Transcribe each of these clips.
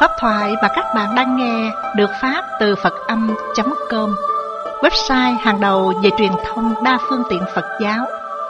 Pháp thoại mà các bạn đang nghe được phát từ Phật-âm.com, website hàng đầu về truyền thông đa phương tiện Phật giáo.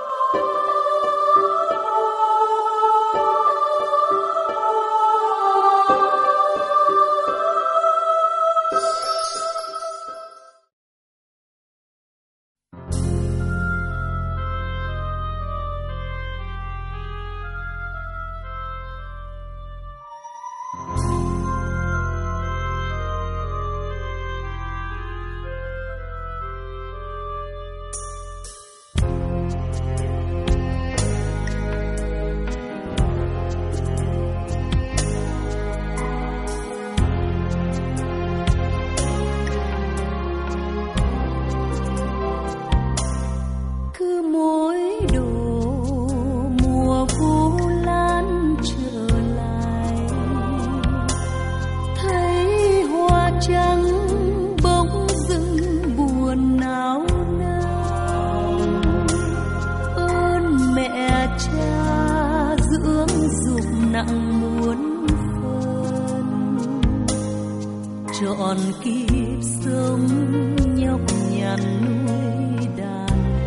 Trọn kiếp sống nhọc nhằn nuôi đàn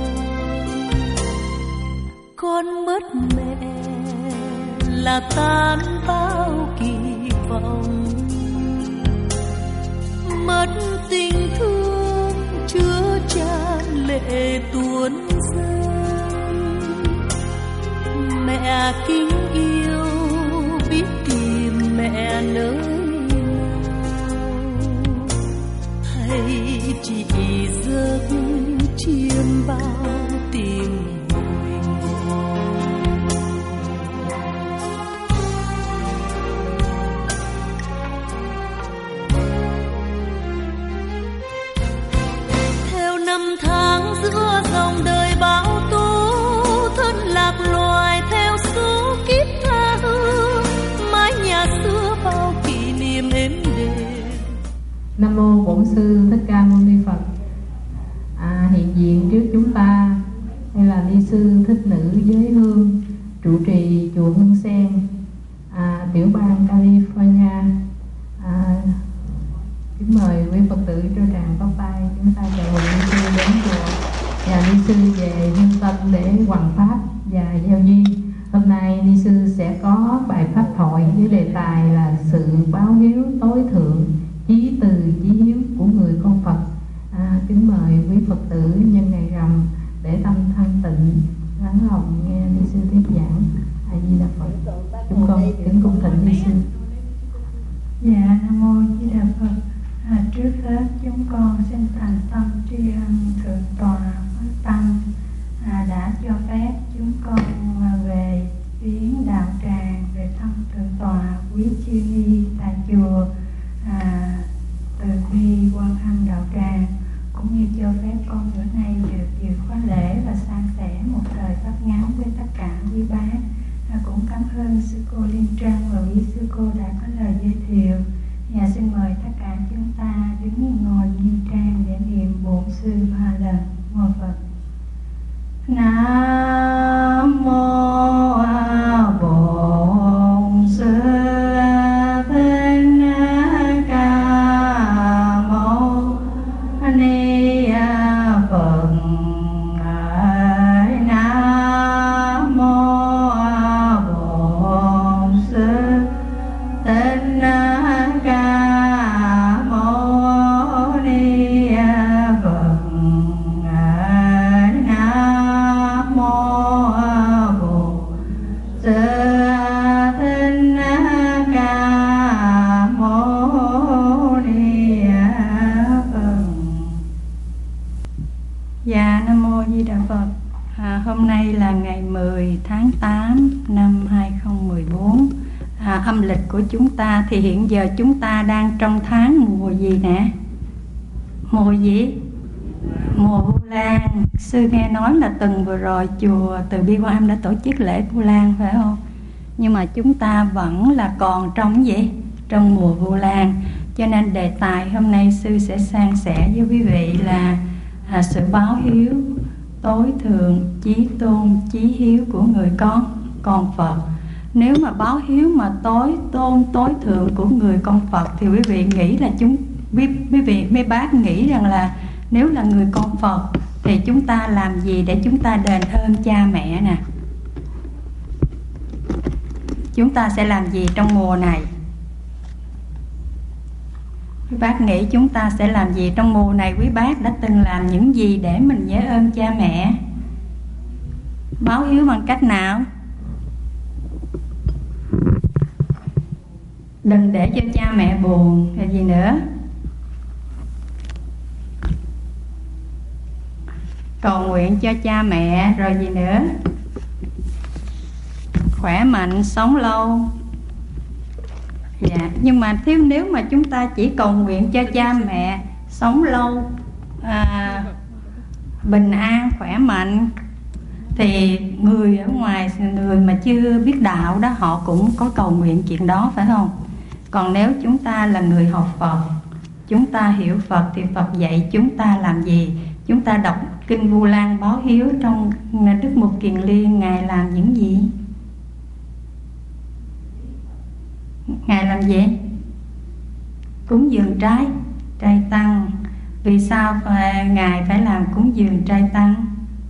con mất mẹ là tan bao kỳ vọng, mất tình thương chứa chan lệ tuôn rơi. Mẹ kính yêu biết tìm mẹ nơi chỉ giấc chiêm bao tìm hồi ngộ. Theo năm tháng giữa dòng đời bão tố, thân lạc loài theo số kiếp tha hương, mái nhà xưa bao kỷ niệm êm đềm. Nam mô Bổn Sư Thích Ca Mâu Ni Phật. Hiện diện trước chúng ta đây là ni sư Thích Nữ Giới Hương, trụ trì chùa Hương Sen, tiểu bang California. Kính mời quý Phật tử cho tràng pháp tay, chúng ta chào mừng ni sư đến chùa và ni sư về Hương Tân để hoằng pháp và giao duyên. Hôm nay ni sư sẽ có bài pháp thoại với đề tài là sự báo hiếu tối thượng, chí từ chí hiếu của người con Phật. Kính mời quý Phật tử nhân ngày rằm để tâm thanh tịnh lắng lòng nghe ni sư thuyết giảng. A Di Đà Phật. Chúng con kính cung thỉnh ni sư. Dạ, Nam mô Di Đà Phật. Trước hết chúng con xin thành tâm tri ân thượng tọa Pháp Tăng đã cho phép chúng con về viếng đạo tràng, về thăm thượng tọa quý chư ni tại chùa Từ Bi Quan Âm đạo tràng, cũng như cho phép con bữa nay được dự khóa lễ và san sẻ một thời pháp ngắn với tất cả quý bác. Cũng cảm ơn sư cô Liên Trân và quý sư cô đã có lời giới thiệu. Và xin mời tất cả chúng ta đứng ngồi nghiêm trang để niệm Bổn Sư 3 lần. Mô Phật. Nam mô Bổn Sư Hôm nay là ngày 10 tháng 8 năm 2014. Âm lịch của chúng ta thì hiện giờ chúng ta đang trong tháng mùa gì nè? Mùa gì? Mùa Vu Lan. Sư nghe nói là tuần vừa rồi chùa Từ Bi Quan Âm đã tổ chức lễ Vu Lan phải không? Nhưng mà chúng ta vẫn là còn trong gì? Trong mùa Vu Lan. Cho nên đề tài hôm nay sư sẽ san sẻ với quý vị là sự báo hiếu tối thượng, chí tôn, chí hiếu của người con Phật. Nếu mà báo hiếu mà tối thượng của người con Phật thì quý vị nghĩ là mấy bác nghĩ rằng là nếu là người con Phật thì chúng ta làm gì để chúng ta đền ơn cha mẹ nè? Chúng ta sẽ làm gì trong mùa này? Quý bác nghĩ chúng ta sẽ làm gì trong mùa này? Quý bác đã từng làm những gì để mình nhớ ơn cha mẹ? Báo hiếu bằng cách nào? Đừng để cho cha mẹ buồn. Là gì nữa? Cầu nguyện cho cha mẹ. Rồi gì nữa? Khỏe mạnh, sống lâu. Dạ, nhưng mà nếu mà chúng ta chỉ cầu nguyện cho cha mẹ sống lâu, bình an, khỏe mạnh, thì người ở ngoài, người mà chưa biết đạo đó, họ cũng có cầu nguyện chuyện đó, phải không? Còn nếu chúng ta là người học Phật, chúng ta hiểu Phật thì Phật dạy chúng ta làm gì? Chúng ta đọc Kinh Vu Lan báo hiếu trong Đức Mục Kiền Liên, Ngài làm những gì? Ngài làm gì? Cúng dường trai tăng. Vì sao Ngài phải làm cúng dường trai tăng?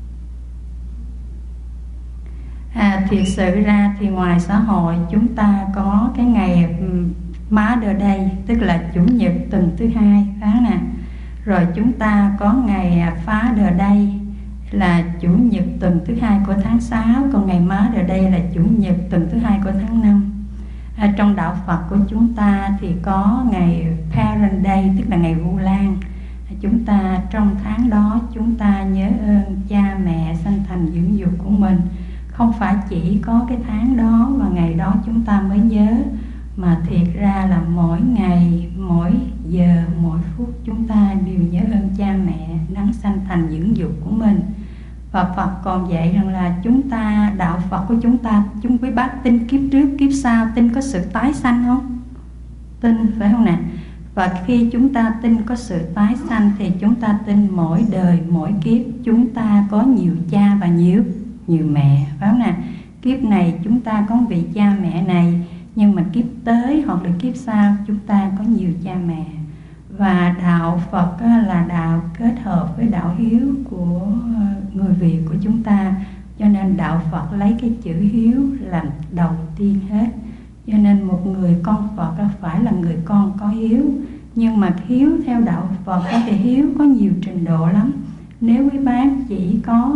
Thiệt sự ra thì ngoài xã hội chúng ta có cái ngày Mother Day, tức là Chủ nhật tuần thứ hai, phải nè. Rồi chúng ta có ngày Father Day là Chủ nhật tuần thứ hai của tháng 6, còn ngày Mother Day là Chủ nhật tuần thứ hai của tháng 5. Trong đạo Phật của chúng ta thì có ngày Parent Day, tức là ngày Vu Lan. Chúng ta trong tháng đó chúng ta nhớ ơn cha mẹ sanh thành dưỡng dục của mình. Không phải chỉ có cái tháng đó và ngày đó chúng ta mới nhớ, mà thiệt ra là mỗi ngày, mỗi giờ, mỗi phút chúng ta đều nhớ ơn cha mẹ đang sanh thành dưỡng dục của mình. Và Phật còn dạy rằng là chúng ta, đạo Phật của chúng ta, chúng quý bác tin kiếp trước, kiếp sau, tin có sự tái sanh không? Tin, phải không nè? Và khi chúng ta tin có sự tái sanh thì chúng ta tin mỗi đời, mỗi kiếp chúng ta có nhiều cha và nhiều mẹ, phải không nè? Kiếp này chúng ta có vị cha mẹ này, nhưng mà kiếp tới hoặc là kiếp sau chúng ta có nhiều cha mẹ. Và đạo Phật là đạo kết hợp với đạo hiếu của người Việt của chúng ta, cho nên đạo Phật lấy cái chữ hiếu làm đầu tiên hết. Cho nên một người con Phật phải là người con có hiếu. Nhưng mà hiếu theo đạo Phật thì hiếu có nhiều trình độ lắm. Nếu quý bác chỉ có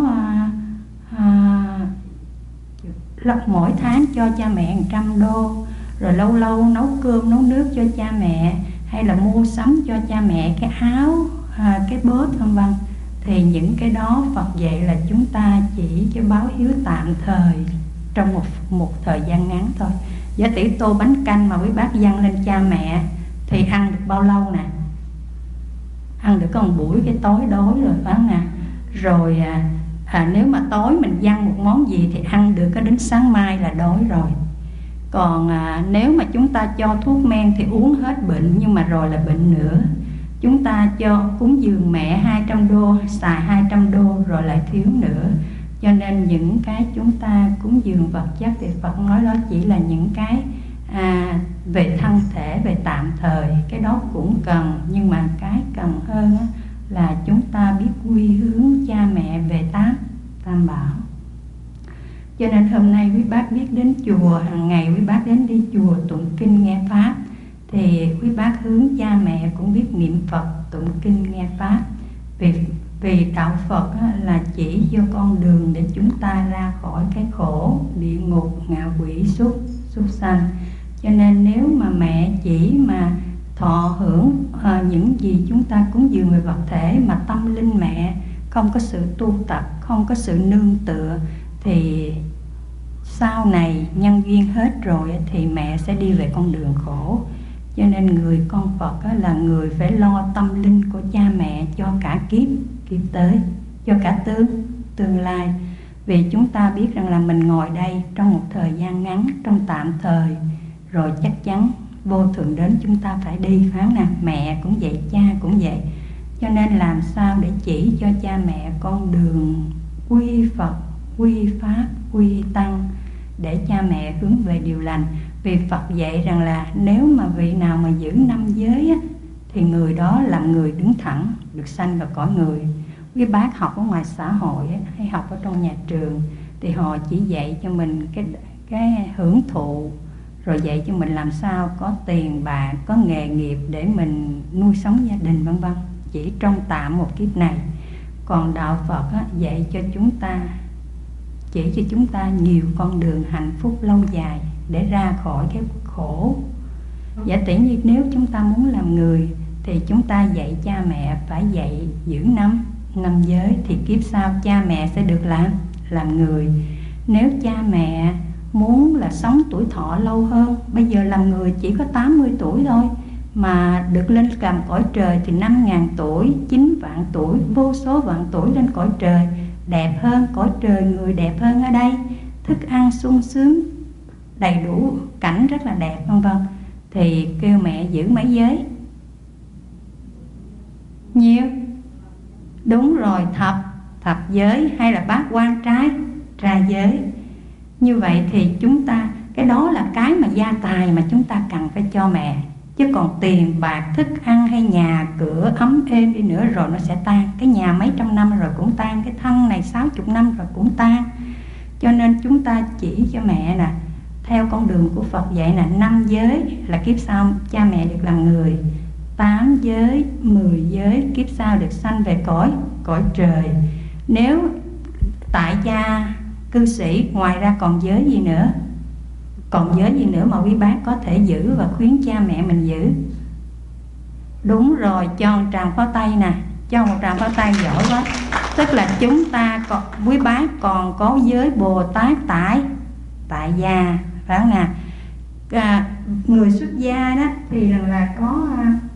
mỗi tháng cho cha mẹ 100 đô, rồi lâu lâu nấu cơm nấu nước cho cha mẹ, hay là mua sắm cho cha mẹ cái áo, cái bớt vân vân, thì những cái đó Phật dạy là chúng ta chỉ cho báo hiếu tạm thời trong một thời gian ngắn thôi. Giả tỷ tô bánh canh mà quý bác dâng lên cha mẹ thì ăn được bao lâu nè? Ăn được có một buổi cái tối đói rồi, phải không nè? Rồi nếu mà tối mình dâng một món gì thì ăn được có đến sáng mai là đói rồi. Còn nếu mà chúng ta cho thuốc men thì uống hết bệnh, nhưng mà rồi là bệnh nữa. Chúng ta cho cúng dường mẹ 200 đô, xài 200 đô rồi lại thiếu nữa. Cho nên những cái chúng ta cúng dường vật chất thì Phật nói đó chỉ là những cái về thân thể, về tạm thời. Cái đó cũng cần, nhưng mà cái cần hơn là chúng ta biết quy hướng cha mẹ về Tam Bảo. Cho nên hôm nay quý bác biết đến chùa, hàng ngày quý bác đến đi chùa tụng kinh nghe Pháp, thì quý bác hướng cha mẹ cũng biết niệm Phật, tụng kinh nghe Pháp. Vì đạo Phật là chỉ cho con đường để chúng ta ra khỏi cái khổ địa ngục, ngạ quỷ, súc sanh. Cho nên nếu mà mẹ chỉ mà thọ hưởng những gì chúng ta cúng dường về vật thể, mà tâm linh mẹ không có sự tu tập, không có sự nương tựa, thì sau này nhân duyên hết rồi thì mẹ sẽ đi về con đường khổ. Cho nên người con Phật là người phải lo tâm linh của cha mẹ cho cả kiếp tới, cho cả tương lai. Vì chúng ta biết rằng là mình ngồi đây trong một thời gian ngắn, trong tạm thời, rồi chắc chắn vô thường đến chúng ta phải đi, phải không nào? Mẹ cũng vậy, cha cũng vậy. Cho nên làm sao để chỉ cho cha mẹ con đường quy Phật, quy Pháp, quy Tăng, để cha mẹ hướng về điều lành. Vì Phật dạy rằng là nếu mà vị nào mà giữ 5 giới á, thì người đó là người đứng thẳng, được sanh vào cõi người. Quý bác học ở ngoài xã hội á, hay học ở trong nhà trường thì họ chỉ dạy cho mình cái hưởng thụ, rồi dạy cho mình làm sao có tiền bạc, có nghề nghiệp để mình nuôi sống gia đình vân vân, chỉ trong tạm một kiếp này. Còn đạo Phật á, dạy cho chúng ta, chỉ cho chúng ta nhiều con đường hạnh phúc lâu dài để ra khỏi cái khổ. Giả tỷ như nếu chúng ta muốn làm người thì chúng ta dạy cha mẹ phải dạy giữ năm giới, thì kiếp sau cha mẹ sẽ được làm người. Nếu cha mẹ muốn là sống tuổi thọ lâu hơn, bây giờ làm người chỉ có 80 tuổi thôi, mà được lên cầm cõi trời thì 5.000 tuổi, 9 vạn tuổi, vô số vạn tuổi lên cõi trời, đẹp hơn cõi trời, người đẹp hơn ở đây, thức ăn sung sướng, đầy đủ cảnh rất là đẹp vân vân. Thì kêu mẹ giữ mấy giới? Nhiêu? Đúng rồi, thập giới hay là bát quan trai giới. Như vậy thì chúng ta, cái đó là cái mà gia tài mà chúng ta cần phải cho mẹ. Chứ còn tiền bạc, thức ăn hay nhà cửa ấm êm đi nữa rồi nó sẽ tan. Cái nhà mấy trăm năm rồi cũng tan, cái thân này 60 năm rồi cũng tan. Cho nên chúng ta chỉ cho mẹ nè, theo con đường của Phật dạy là 5 giới là kiếp sau cha mẹ được làm người, 8 giới, 10 giới kiếp sau được sanh về cõi trời. Nếu tại gia cư sĩ, ngoài ra còn giới gì nữa? Còn giới gì nữa mà quý bác có thể giữ và khuyến cha mẹ mình giữ? Đúng rồi, cho một tràng pháo tay nè, cho một tràng pháo tay giỏi quá. Tức là chúng ta còn, quý bác còn có giới Bồ Tát tại gia, phải không nè? Người xuất gia đó thì là có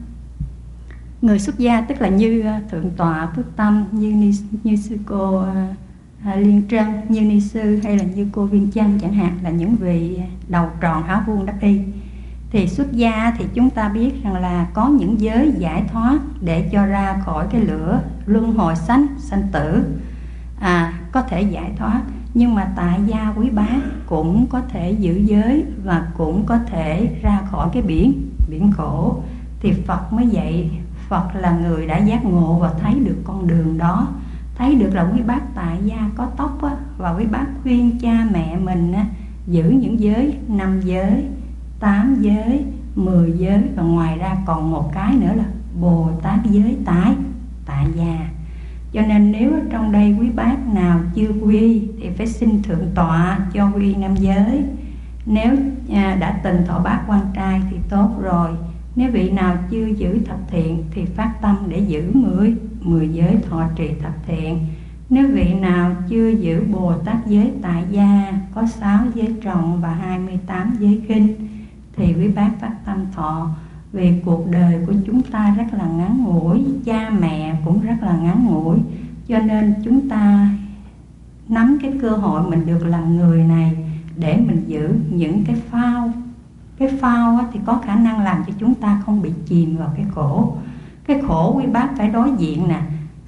người xuất gia, tức là như Thượng tọa Phước Tâm, như sư cô Liên Trân, như ni sư hay là như cô Viên Chanh chẳng hạn, là những vị đầu tròn áo vuông đắc y. Thì xuất gia thì chúng ta biết rằng là có những giới giải thoát để cho ra khỏi cái lửa luân hồi sanh tử, có thể giải thoát. Nhưng mà tại gia quý bác cũng có thể giữ giới và cũng có thể ra khỏi cái biển khổ. Thì Phật mới dạy, Phật là người đã giác ngộ và thấy được con đường đó, thấy được là quý bác tại gia có tóc á, và quý bác khuyên cha mẹ mình á, giữ những giới 5 giới, 8 giới, 10 giới, và ngoài ra còn một cái nữa là Bồ Tát giới tại gia. Cho nên nếu trong đây quý bác nào chưa quy thì phải xin Thượng tọa cho quy 5 giới. Nếu đã từng thọ bát quan trai thì tốt rồi. Nếu vị nào chưa giữ thập thiện thì phát tâm để giữ 10 giới thọ trì thập thiện. Nếu vị nào chưa giữ Bồ Tát giới tại gia, có 6 giới trọng và 28 giới khinh, thì quý bác phát tâm thọ. Vì cuộc đời của chúng ta rất là ngắn ngủi, cha mẹ cũng rất là ngắn ngủi, cho nên chúng ta nắm cái cơ hội mình được làm người này để mình giữ những cái phao. Cái phao thì có khả năng làm cho chúng ta không bị chìm vào cái khổ. Cái khổ quý bác phải đối diện nè,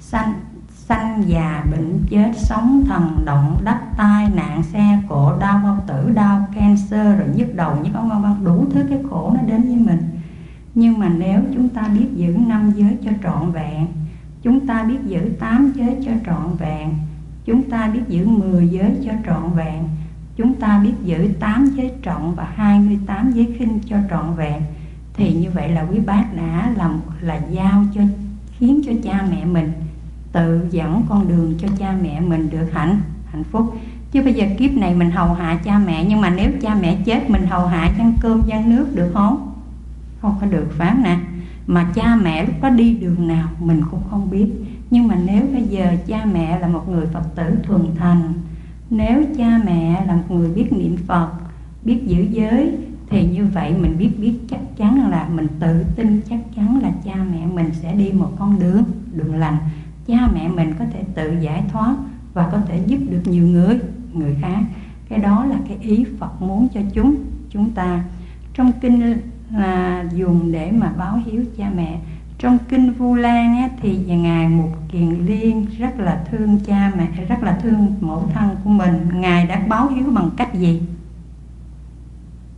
sanh già bệnh chết, sống thần động đất, tai nạn xe cộ, đau bao tử, đau cancer, rồi nhức đầu, nhức ống vân vân, đủ thứ cái khổ nó đến với mình. Nhưng mà nếu chúng ta biết giữ 5 giới cho trọn vẹn, chúng ta biết giữ 8 giới cho trọn vẹn, chúng ta biết giữ 10 giới cho trọn vẹn, chúng ta biết giữ 8 giới trọng và 28 giới khinh cho trọn vẹn, thì như vậy là quý bác đã giao cho, khiến cho cha mẹ mình tự dẫn con đường cho cha mẹ mình được hạnh phúc. Chứ bây giờ kiếp này mình hầu hạ cha mẹ, nhưng mà nếu cha mẹ chết mình hầu hạ ăn cơm ăn nước được không? Không có được, phải không nè? Mà cha mẹ lúc đó đi đường nào mình cũng không biết. Nhưng mà nếu bây giờ cha mẹ là một người Phật tử thuần thành, nếu cha mẹ là một người biết niệm Phật, biết giữ giới, thì như vậy mình biết chắc chắn là mình tự tin chắc chắn là cha mẹ mình sẽ đi một con đường lành. Cha mẹ mình có thể tự giải thoát và có thể giúp được nhiều người khác. Cái đó là cái ý Phật muốn cho chúng ta. Trong kinh là dùng để mà báo hiếu cha mẹ. Trong kinh Vu Lan á, thì ngài Mục Kiền Liên rất là thương cha mẹ, rất là thương mẫu thân của mình. Ngài đã báo hiếu bằng cách gì?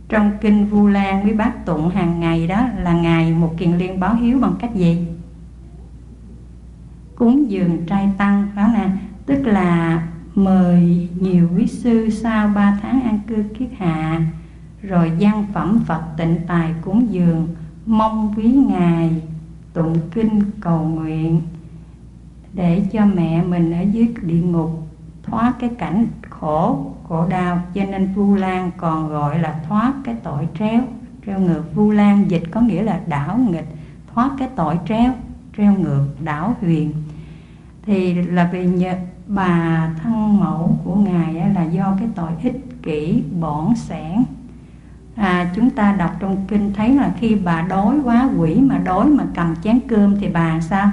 Trong kinh Vu Lan quý bác tụng hàng ngày đó là Ngài Một Kiền Liên báo hiếu bằng cách gì? Cúng dường trai tăng, phải không nè? Tức là mời nhiều quý sư sau 3 tháng an cư kiết hạ, rồi dâng phẩm Phật tịnh tài cúng dường, mong quý Ngài tụng kinh cầu nguyện để cho mẹ mình ở dưới địa ngục thoát cái cảnh khổ đau. Cho nên Vu Lan còn gọi là thoát cái tội treo ngược. Vu Lan dịch có nghĩa là đảo nghịch, thoát cái tội treo ngược, đảo huyền. Thì là vì bà thân mẫu của Ngài là do cái tội ích kỷ bỏn sẻn. Chúng ta đọc trong kinh thấy là khi bà đói quá, quỷ mà đói mà cầm chén cơm thì bà sao?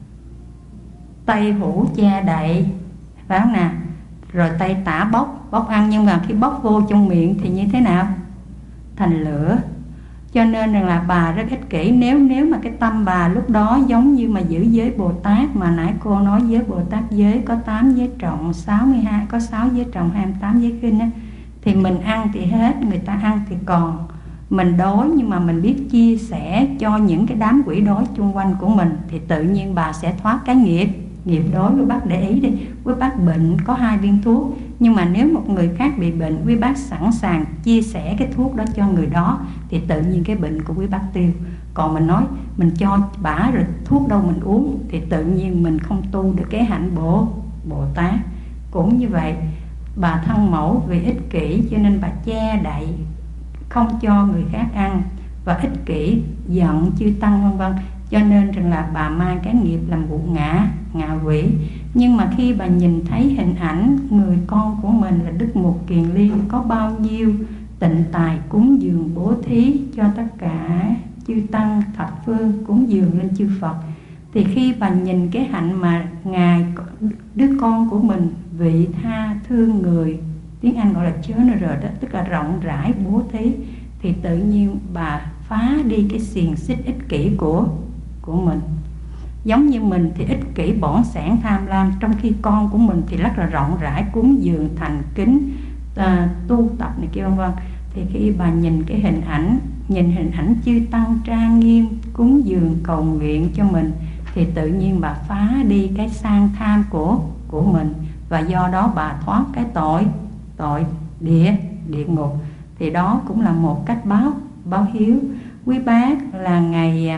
Tay hữu che đậy, phải không nè? Rồi tay tả bóc ăn, nhưng mà khi bóc vô trong miệng thì như thế nào? Thành lửa. Cho nên là bà rất ích kỷ. Nếu mà cái tâm bà lúc đó giống như mà giữ giới Bồ Tát, mà nãy cô nói giới Bồ Tát giới có 8 giới trọng, 62, có 6 giới trọng, 28 giới khinh á, thì mình ăn thì hết, người ta ăn thì còn. Mình đói nhưng mà mình biết chia sẻ cho những cái đám quỷ đói chung quanh của mình, thì tự nhiên bà sẽ thoát cái nghiệp đói. Quý bác để ý đi, quý bác bệnh có 2 viên thuốc, nhưng mà nếu một người khác bị bệnh, quý bác sẵn sàng chia sẻ cái thuốc đó cho người đó, thì tự nhiên cái bệnh của quý bác tiêu. Còn mình nói mình cho bả rồi thuốc đâu mình uống, thì tự nhiên mình không tu được cái hạnh Bồ Tát. Cũng như vậy, bà thân mẫu vì ích kỷ cho nên bà che đậy không cho người khác ăn, và ích kỷ giận chư tăng vân vân, cho nên rằng là bà mang cái nghiệp làm vụ ngạ quỷ. Nhưng mà khi bà nhìn thấy hình ảnh người con của mình là Đức Một Kiền Liên có bao nhiêu tịnh tài cúng dường bố thí cho tất cả chư tăng thập phương, cúng dường lên chư Phật, thì khi bà nhìn cái hạnh mà Ngài đứa con của mình vị tha thương người, tiếng Anh gọi là generous đó, tức là rộng rãi bố thí, thì tự nhiên bà phá đi cái xiềng xích ích kỷ của mình. Giống như mình thì ích kỷ bỏn sẻn tham lam, trong khi con của mình thì rất là rộng rãi cúng dường thành kính, tu tập này kia vân vân. Thì khi bà nhìn cái hình ảnh chư tăng trang nghiêm cúng dường cầu nguyện cho mình, thì tự nhiên bà phá đi cái sang tham của mình, và do đó bà thoát cái tội địa ngục. Thì đó cũng là một cách báo hiếu. Quý bác là ngày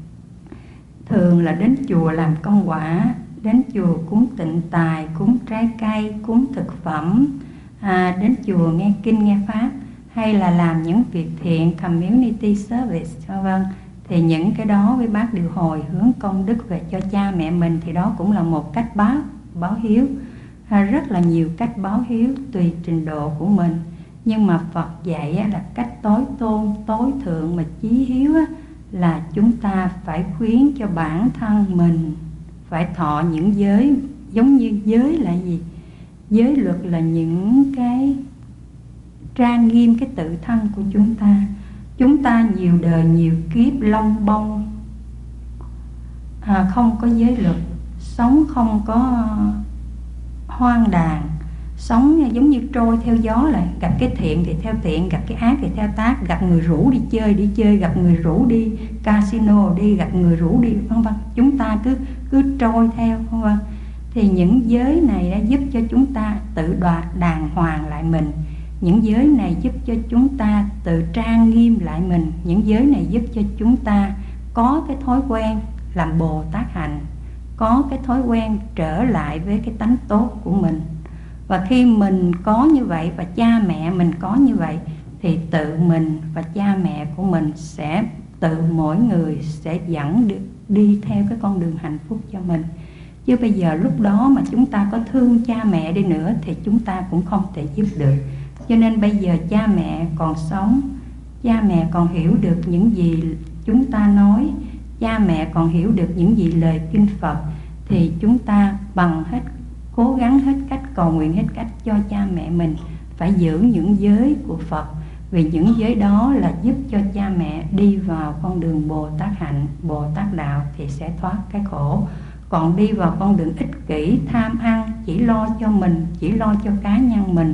thường là đến chùa làm công quả, đến chùa cúng tịnh tài, cúng trái cây, cúng thực phẩm, đến chùa nghe kinh nghe pháp, hay là làm những việc thiện, community service vân. Thì những cái đó quý bác đều hồi hướng công đức về cho cha mẹ mình, thì đó cũng là một cách báo hiếu. Rất là nhiều cách báo hiếu tùy trình độ của mình, nhưng mà Phật dạy là cách tối tôn, tối thượng mà chí hiếu là chúng ta phải khuyến cho bản thân mình phải thọ những giới. Giống như giới là gì? Giới luật là những cái trang nghiêm cái tự thân của chúng ta. Chúng ta nhiều đời nhiều kiếp long bông, không có giới luật, sống không có hoang đàn, sống giống như trôi theo gió, lại gặp cái thiện thì theo thiện, gặp cái ác thì theo tác, gặp người rủ đi chơi, gặp người rủ đi casino đi, gặp người rủ đi vân vân. Chúng ta cứ trôi theo vân vân. Thì những giới này đã giúp cho chúng ta tự đoạt đàng hoàng lại mình. Những giới này giúp cho chúng ta tự trang nghiêm lại mình. Những giới này giúp cho chúng ta có cái thói quen làm Bồ Tát hạnh, có cái thói quen trở lại với cái tánh tốt của mình. Và khi mình có như vậy và cha mẹ mình có như vậy, thì tự mình và cha mẹ của mình sẽ tự mỗi người sẽ dẫn được đi theo cái con đường hạnh phúc cho mình. Chứ bây giờ lúc đó mà chúng ta có thương cha mẹ đi nữa thì chúng ta cũng không thể giúp được. Cho nên bây giờ cha mẹ còn sống, cha mẹ còn hiểu được những gì chúng ta nói, cha mẹ còn hiểu được những gì lời kinh Phật, thì chúng ta bằng hết, cố gắng hết cách, cầu nguyện hết cách cho cha mẹ mình phải giữ những giới của Phật. Vì những giới đó là giúp cho cha mẹ đi vào con đường Bồ Tát hạnh, Bồ Tát đạo thì sẽ thoát cái khổ. Còn đi vào con đường ích kỷ, tham ăn, chỉ lo cho mình, chỉ lo cho cá nhân mình,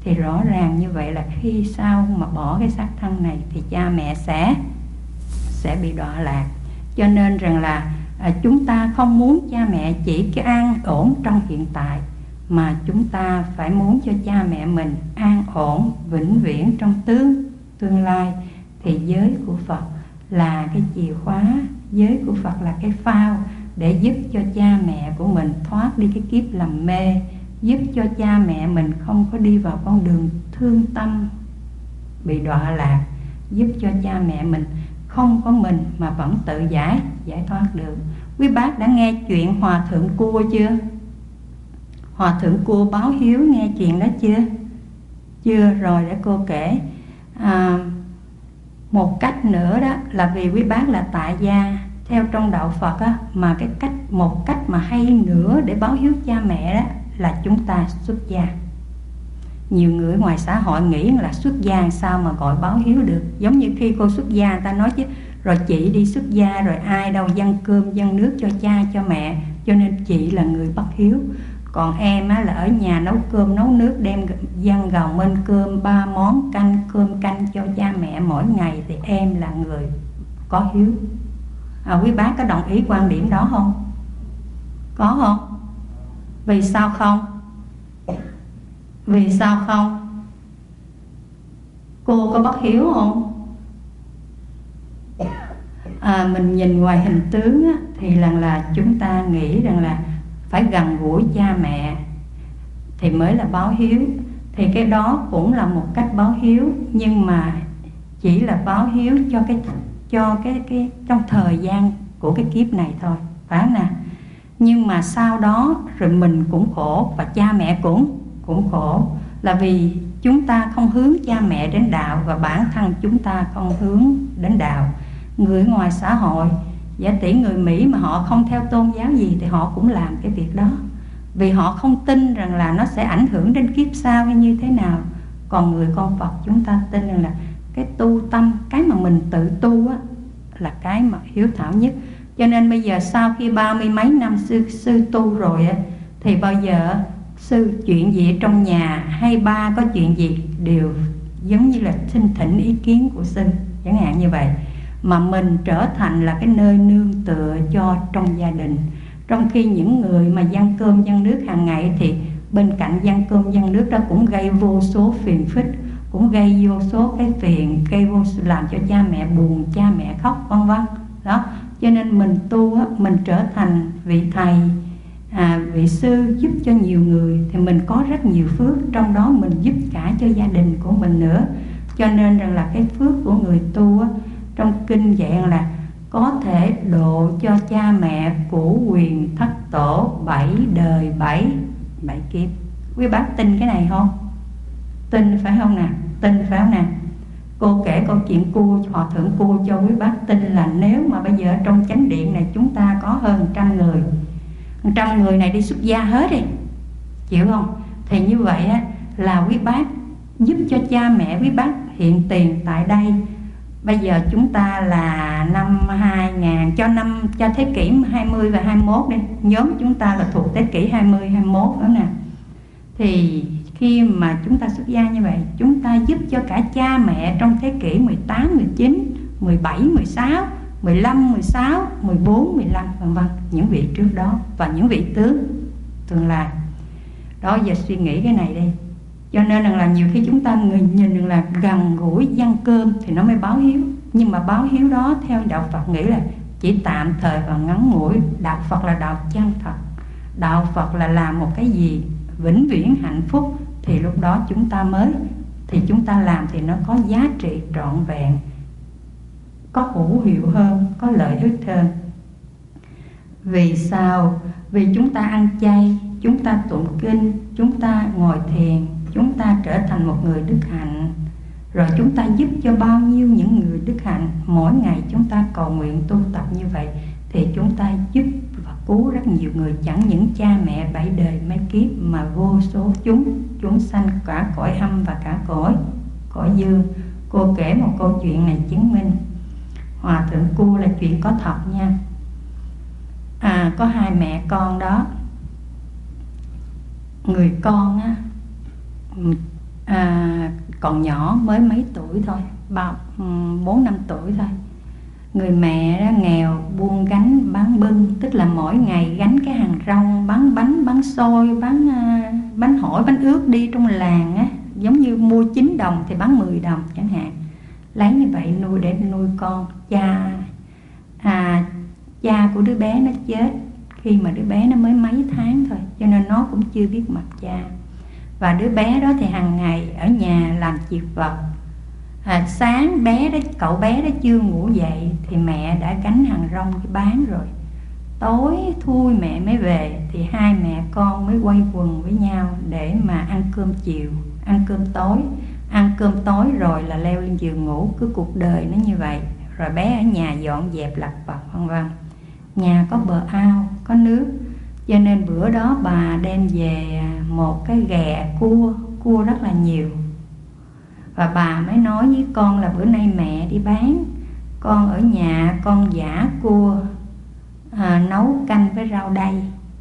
thì rõ ràng như vậy là khi sau mà bỏ cái xác thân này thì cha mẹ sẽ bị đọa lạc. Cho nên rằng là chúng ta không muốn cha mẹ chỉ cái an ổn trong hiện tại, mà chúng ta phải muốn cho cha mẹ mình an ổn vĩnh viễn trong tương lai. Thì giới của Phật là cái chìa khóa, giới của Phật là cái phao để giúp cho cha mẹ của mình thoát đi cái kiếp lầm mê, giúp cho cha mẹ mình không có đi vào con đường thương tâm bị đọa lạc, giúp cho cha mẹ mình không có mình mà vẫn tự giải thoát được. Quý bác đã nghe chuyện Hòa Thượng Cua chưa? Hòa Thượng Cua báo hiếu, nghe chuyện đó chưa? Chưa, rồi để cô kể. Một cách nữa đó là vì quý bác là tại gia theo trong đạo Phật á, mà một cách mà hay nữa để báo hiếu cha mẹ đó là chúng ta xuất gia. Nhiều người ngoài xã hội nghĩ là xuất gia sao mà gọi báo hiếu được. Giống như khi cô xuất gia, người ta nói chứ rồi chị đi xuất gia rồi ai đâu dâng cơm dâng nước cho cha cho mẹ, cho nên chị là người bất hiếu. Còn em á, là ở nhà nấu cơm nấu nước đem dâng gầu mên cơm 3 món cơm canh cho cha mẹ mỗi ngày, thì em là người có hiếu. Quý bác có đồng ý quan điểm đó không? Có không? Vì sao không? Vì sao không? Cô có bất hiếu không? Mình nhìn ngoài hình tướng á, thì là chúng ta nghĩ rằng là phải gần gũi cha mẹ thì mới là báo hiếu. Thì cái đó cũng là một cách báo hiếu, nhưng mà chỉ là báo hiếu cho cái trong thời gian của cái kiếp này thôi, phải không nào? Nhưng mà sau đó rồi mình cũng khổ và cha mẹ cũng khổ, là vì chúng ta không hướng cha mẹ đến đạo và bản thân chúng ta không hướng đến đạo. Người ngoài xã hội, giả tỷ người Mỹ mà họ không theo tôn giáo gì thì họ cũng làm cái việc đó, vì họ không tin rằng là nó sẽ ảnh hưởng đến kiếp sau hay như thế nào. Còn người con Phật chúng ta tin rằng là cái tu tâm, cái mà mình tự tu á, là cái mà hiếu thảo nhất. Cho nên bây giờ sau khi 30 mấy năm sư tu rồi á, thì bao giờ sư chuyện gì ở trong nhà hay ba có chuyện gì đều giống như là xin thỉnh ý kiến của sư, chẳng hạn như vậy. Mà mình trở thành là cái nơi nương tựa cho trong gia đình. Trong khi những người mà dâng cơm dâng nước hàng ngày thì bên cạnh dâng cơm dâng nước đó cũng gây vô số phiền phức, cũng gây vô số cái phiền, làm cho cha mẹ buồn, cha mẹ khóc vân vân đó. Cho nên mình tu á, mình trở thành vị thầy, vị sư giúp cho nhiều người thì mình có rất nhiều phước, trong đó mình giúp cả cho gia đình của mình nữa. Cho nên rằng là cái phước của người tu á, trong kinh dạy là có thể độ cho cha mẹ của quyền thất tổ 7 đời 7 kiếp. Quý bác tin cái này không? Tin phải không nè? Tin phải không nè? Cô kể câu chuyện Hòa Thượng Cua cho quý bác tin là nếu mà bây giờ trong chánh điện này chúng ta có hơn 100 người, 100 người này đi xuất gia hết đi, chịu không? Thì như vậy á, là quý bác giúp cho cha mẹ quý bác hiện tiền tại đây. Bây giờ chúng ta là năm 2000, cho thế kỷ 20 và 21 đi. Nhóm chúng ta là thuộc thế kỷ 20, 21 đó nè. Thì khi mà chúng ta xuất gia như vậy, chúng ta giúp cho cả cha mẹ trong thế kỷ 18, 19, 17, 16, 15, 16, 14, 15 vân vân, những vị trước đó và những vị tương lai. Đó, giờ suy nghĩ cái này đi. Cho nên là nhiều khi chúng ta nhìn là gần gũi dâng cơm thì nó mới báo hiếu. Nhưng mà báo hiếu đó theo đạo Phật nghĩ là chỉ tạm thời và ngắn ngủi. Đạo Phật là đạo chân thật. Đạo Phật là làm một cái gì vĩnh viễn hạnh phúc, thì lúc đó chúng ta làm thì nó có giá trị trọn vẹn, có hữu hiệu hơn, có lợi ích hơn. Vì sao? Vì chúng ta ăn chay, chúng ta tụng kinh, chúng ta ngồi thiền, chúng ta trở thành một người đức hạnh. Rồi chúng ta giúp cho bao nhiêu những người đức hạnh. Mỗi ngày chúng ta cầu nguyện tu tập như vậy thì chúng ta giúp và cứu rất nhiều người. Chẳng những cha mẹ 7 đời mấy kiếp mà vô số chúng sanh cả cõi âm và cả cõi dương. Cô kể một câu chuyện này chứng minh Hòa Thượng Cua là chuyện có thật nha. Có hai mẹ con đó. Người con á, còn nhỏ, mới mấy tuổi thôi, 4-5 tuổi thôi. Người mẹ đó nghèo, buôn gánh bán bưng, tức là mỗi ngày gánh cái hàng rong, bán bánh, bán xôi, bánh hỏi, bánh ướt đi trong làng á, giống như mua 9 đồng thì bán 10 đồng chẳng hạn. Lấy như vậy nuôi để nuôi con. Cha của đứa bé nó chết khi mà đứa bé nó mới mấy tháng thôi, cho nên nó cũng chưa biết mặt cha. Và đứa bé đó thì hàng ngày ở nhà làm việc vật. Sáng cậu bé đó chưa ngủ dậy thì mẹ đã gánh hàng rong đi bán rồi. Tối thui mẹ mới về thì hai mẹ con mới quay quần với nhau để mà ăn cơm chiều, ăn cơm tối. Ăn cơm tối rồi là leo lên giường ngủ, cứ cuộc đời nó như vậy. Rồi bé ở nhà dọn dẹp lặt vặt vân vân. Nhà có bờ ao, có nước, cho nên bữa đó bà đem về một cái ghẹ cua rất là nhiều. Và bà mới nói với con là bữa nay mẹ đi bán, con ở nhà con giã cua, nấu canh với rau đay,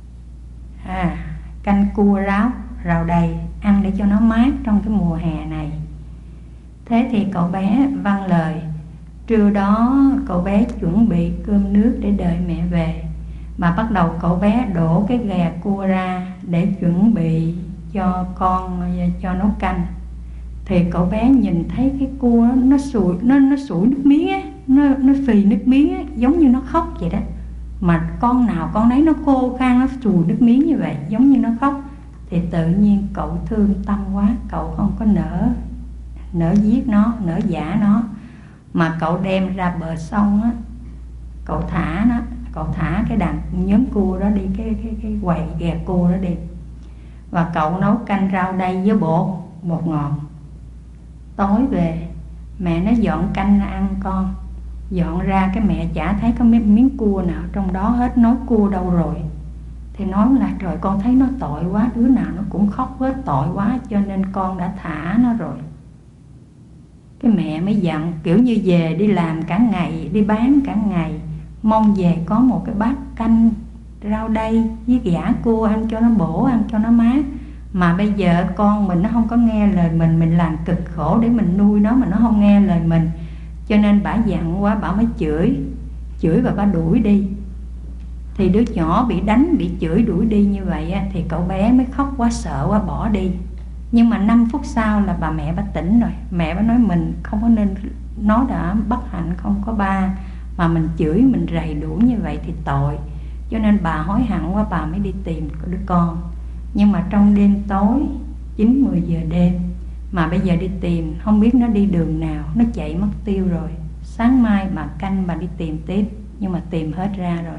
canh cua rau đay ăn để cho nó mát trong cái mùa hè này. Thế thì cậu bé vâng lời. Trưa đó cậu bé chuẩn bị cơm nước để đợi mẹ về. Mà bắt đầu cậu bé đổ cái ghè cua ra để chuẩn bị cho con cho nấu canh. Thì cậu bé nhìn thấy cái cua nó sủi nước miếng á, nó phì nước miếng á, giống như nó khóc vậy đó. Mà con nào con nấy nó khô khan, nó sùi nước miếng như vậy, giống như nó khóc. Thì tự nhiên cậu thương tâm quá, cậu không có nỡ giết nó, nỡ giã nó, mà cậu đem ra bờ sông á, cậu thả cái đàn nhóm cua đó đi, cái quầy ghè cua đó đi. Và cậu nấu canh rau đay với bột ngọt. Tối về mẹ nó dọn canh ra ăn con. Dọn ra cái mẹ chả thấy có miếng cua nào trong đó hết. Nói cua đâu rồi thì nói là trời, con thấy nó tội quá, đứa nào nó cũng khóc hết, tội quá cho nên con đã thả nó rồi. Cái mẹ mới giận, kiểu như về đi làm cả ngày, đi bán cả ngày, mong về có một cái bát canh rau đay với giã cua ăn cho nó bổ, ăn cho nó mát. Mà bây giờ con mình nó không có nghe lời mình làm cực khổ để mình nuôi nó mà nó không nghe lời mình. Cho nên bả giận quá, bả mới chửi và bả đuổi đi. Thì đứa nhỏ bị đánh, bị chửi đuổi đi như vậy á, thì cậu bé mới khóc quá, sợ quá, bỏ đi. Nhưng mà 5 phút sau là bà mẹ bả tỉnh rồi. Mẹ bả nói mình không có nên, nó đã bất hạnh không có ba, mà mình chửi, mình rầy đuổi như vậy thì tội. Cho nên bà hối hận quá, bà mới đi tìm đứa con. Nhưng mà trong đêm tối 9-10 giờ đêm mà bây giờ đi tìm, không biết nó đi đường nào, nó chạy mất tiêu rồi. Sáng mai bà canh bà đi tìm tiếp, nhưng mà tìm hết ra rồi.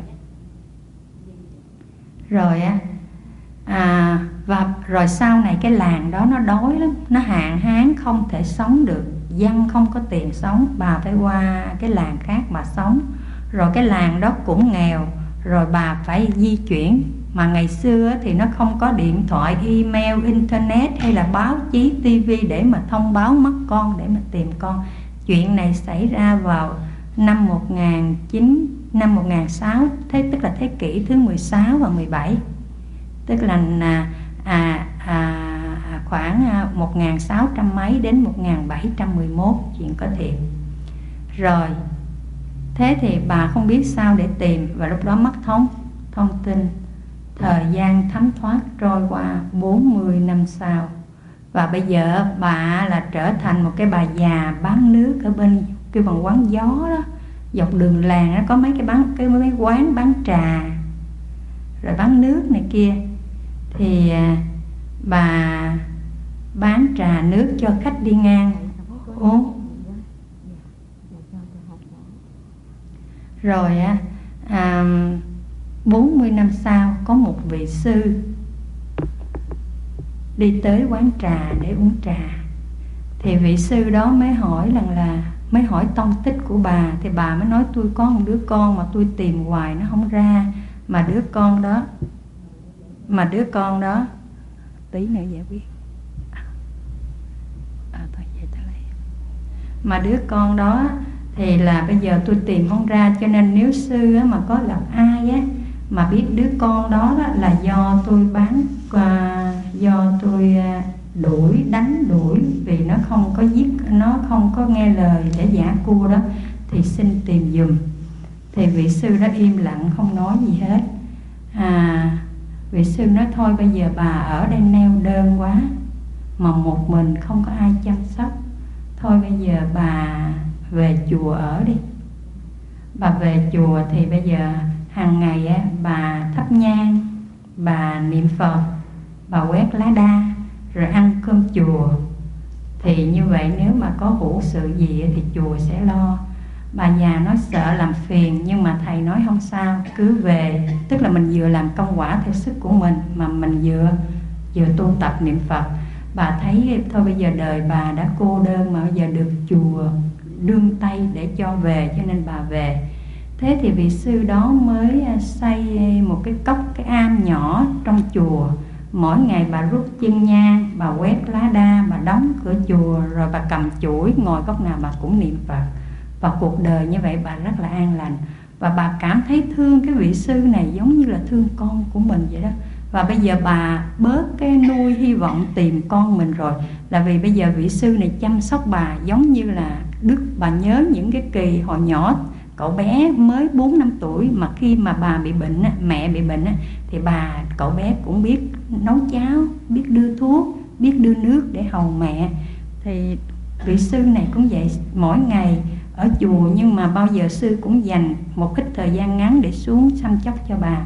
Rồi á, và rồi sau này cái làng đó nó đói lắm, nó hạn hán không thể sống được, dân không có tiền sống, bà phải qua cái làng khác bà sống. Rồi cái làng đó cũng nghèo, rồi bà phải di chuyển. Mà ngày xưa thì nó không có điện thoại, email, internet hay là báo chí, tivi để mà thông báo mất con, để mà tìm con. Chuyện này xảy ra vào năm 1600, tức là thế kỷ thứ 16 và 17. Tức là khoảng 1600 mấy đến 1711 chuyện có thiệt. Rồi thế thì bà không biết sao để tìm, và lúc đó mất thông tin. Thời gian thấm thoát trôi qua 40 năm sau, và bây giờ bà là trở thành một cái bà già bán nước ở bên cái bằng quán gió đó, dọc đường làng nó có mấy mấy quán bán trà rồi bán nước này kia. Thì bà bán trà nước cho khách đi ngang uống. Rồi 40 năm sau có một vị sư đi tới quán trà để uống trà. Thì vị sư đó mới hỏi mới hỏi tông tích của bà. Thì bà mới nói tôi có một đứa con mà tôi tìm hoài nó không ra. Mà đứa con đó tí nữa giải quyết. Thôi vậy ta lấy. Mà đứa con đó thì là bây giờ tôi tìm không ra, cho nên nếu sư mà có gặp ai á mà biết đứa con đó là do tôi bán, do tôi đuổi, đánh đuổi vì nó không có giết, nó không có nghe lời để giả cua đó, thì xin tìm giùm. Thì vị sư đó im lặng không nói gì hết. Vị sư nói thôi bây giờ bà ở đây neo đơn quá, mà một mình không có ai chăm sóc, thôi bây giờ bà về chùa ở đi. Bà về chùa thì bây giờ hàng ngày á, bà thắp nhang, bà niệm Phật, bà quét lá đa, rồi ăn cơm chùa. Thì như vậy nếu mà có hữu sự gì thì chùa sẽ lo. Bà già nói sợ làm phiền, nhưng mà thầy nói không sao, cứ về. Tức là mình vừa làm công quả theo sức của mình, mà mình vừa tu tập niệm Phật. Bà thấy thôi bây giờ đời bà đã cô đơn, mà bây giờ được chùa đương tay để cho về, cho nên bà về. Thế thì vị sư đó mới xây một cái cốc, cái am nhỏ trong chùa. Mỗi ngày bà rút chân nhang, bà quét lá đa, bà đóng cửa chùa, rồi bà cầm chuỗi, ngồi góc nào bà cũng niệm Phật. Và cuộc đời như vậy bà rất là an lành. Và bà cảm thấy thương cái vị sư này giống như là thương con của mình vậy đó. Và bây giờ bà bớt cái nuôi hy vọng tìm con mình rồi, là vì bây giờ vị sư này chăm sóc bà giống như là bà nhớ những cái kỳ hồi nhỏ, cậu bé mới 4-5 tuổi mà khi mà bà bị bệnh, mẹ bị bệnh, thì cậu bé cũng biết nấu cháo, biết đưa thuốc, biết đưa nước để hầu mẹ. Thì vị sư này cũng vậy, mỗi ngày ở chùa nhưng mà bao giờ sư cũng dành một ít thời gian ngắn để xuống chăm sóc cho bà.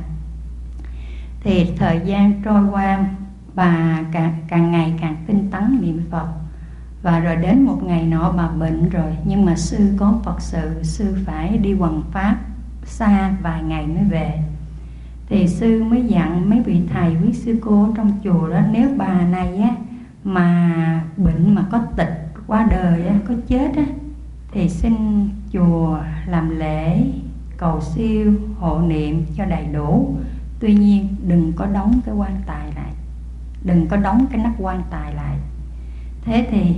Thì thời gian trôi qua, bà càng ngày càng tinh tấn niệm Phật. Và rồi đến một ngày nọ bà bệnh rồi, nhưng mà sư có Phật sự, sư phải đi hoằng pháp xa vài ngày mới về. Thì sư mới dặn mấy vị thầy, quý sư cô ở trong chùa đó, nếu bà này á mà bệnh mà có tịch qua đời á, có chết á, thì xin chùa làm lễ cầu siêu hộ niệm cho đầy đủ. Tuy nhiên đừng có đóng cái quan tài lại, đừng có đóng cái nắp quan tài lại. Thế thì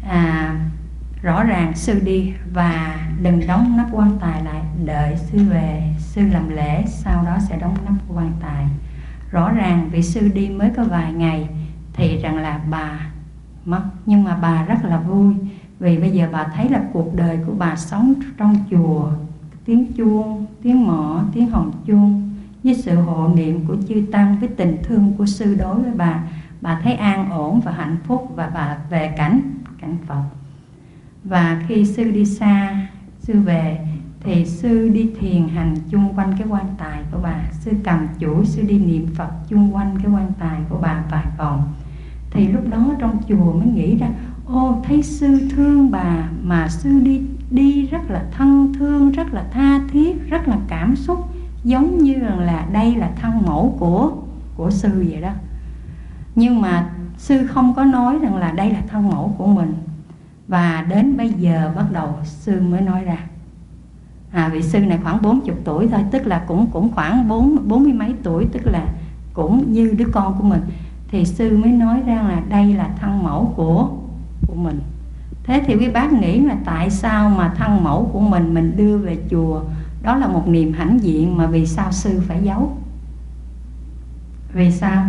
rõ ràng sư đi và đừng đóng nắp quan tài lại, đợi sư về, sư làm lễ, sau đó sẽ đóng nắp quan tài. Rõ ràng vị sư đi mới có vài ngày thì rằng là bà mất, nhưng mà bà rất là vui, vì bây giờ bà thấy là cuộc đời của bà sống trong chùa, tiếng chuông, tiếng mõ, tiếng hòn chuông, với sự hộ niệm của chư tăng, với tình thương của sư đối với bà thấy an ổn và hạnh phúc, và bà về cảnh Phật. Và khi sư đi xa, sư về thì sư đi thiền hành chung quanh cái quan tài của bà. Sư cầm chuỗi, sư đi niệm Phật chung quanh cái quan tài của bà vài vòng. Thì lúc đó trong chùa mới nghĩ ra, thấy sư thương bà mà sư đi rất là thân thương, rất là tha thiết, rất là cảm xúc, giống như là đây là thân mẫu của sư vậy đó. Nhưng mà sư không có nói rằng là đây là thân mẫu của mình. Và đến bây giờ bắt đầu sư mới nói ra. Vị sư này khoảng 40 tuổi thôi, tức là cũng khoảng 40 mấy tuổi, tức là cũng như đứa con của mình. Thì sư mới nói ra là đây là thân mẫu của mình. Thế thì quý bác nghĩ là tại sao mà thân mẫu của mình đưa về chùa? Đó là một niềm hãnh diện, mà vì sao sư phải giấu? Vì sao?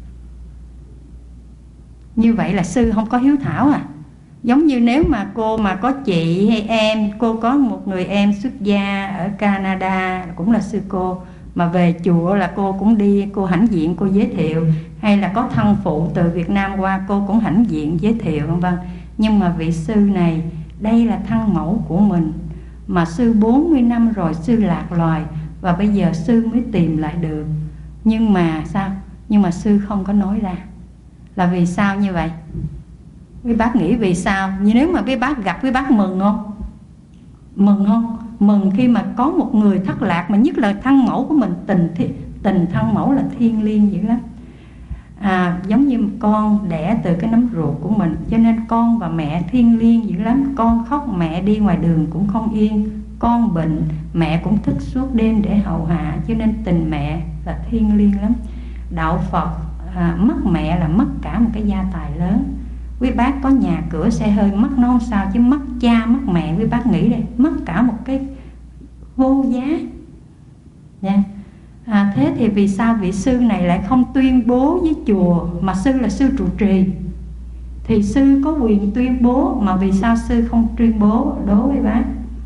Như vậy là sư không có hiếu thảo à? Giống như nếu mà cô mà có chị hay em, cô có một người em xuất gia ở Canada cũng là sư cô, mà về chùa là cô cũng đi, cô hãnh diện, cô giới thiệu. Hay là có thân phụ từ Việt Nam qua, cô cũng hãnh diện giới thiệu, vân vân. Nhưng mà vị sư này, đây là thân mẫu của mình, mà sư 40 năm rồi sư lạc loài, và bây giờ sư mới tìm lại được. Nhưng mà sao? Nhưng mà sư không có nói ra. Là vì sao như vậy? Quý bác nghĩ vì sao? Nhưng nếu mà quý bác gặp, quý bác mừng không? Mừng không? Mừng khi mà có một người thất lạc, mà nhất là thân mẫu của mình. Tình thân mẫu là thiêng liêng dữ lắm. Giống như con đẻ từ cái nấm ruột của mình, cho nên con và mẹ thiêng liêng dữ lắm. Con khóc mẹ đi ngoài đường cũng không yên, con bệnh mẹ cũng thức suốt đêm để hầu hạ, cho nên tình mẹ là thiêng liêng lắm. Đạo Phật mất mẹ là mất cả một cái gia tài lớn. Quý bác có nhà cửa xe hơi mất nó không sao, chứ mất cha mất mẹ, quý bác nghĩ đây, mất cả một cái vô giá nha. Thế thì vì sao vị sư này lại không tuyên bố với chùa, mà sư là sư trụ trì? thì sư có quyền tuyên bố, mà vì sao sư không tuyên bố? Đố với bác.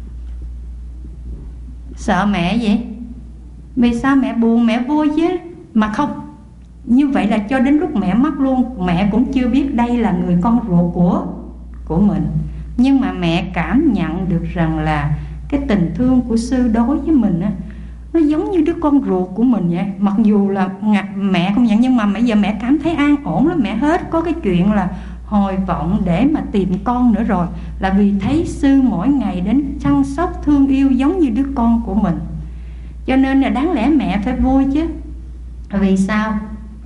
Sợ mẹ vậy? Vì sao mẹ buồn, mẹ vui chứ? Mà không, như vậy là cho đến lúc mẹ mất luôn, mẹ cũng chưa biết đây là người con ruột của mình. Nhưng mà mẹ cảm nhận được rằng là cái tình thương của sư đối với mình á, nó giống như đứa con ruột của mình vậy. Mặc dù là mẹ không nhận, nhưng mà bây giờ mẹ cảm thấy an ổn lắm. Mẹ hết có cái chuyện là hồi vọng để mà tìm con nữa rồi, là vì thấy sư mỗi ngày đến chăm sóc thương yêu giống như đứa con của mình. Cho nên là đáng lẽ mẹ phải vui chứ. Vì sao?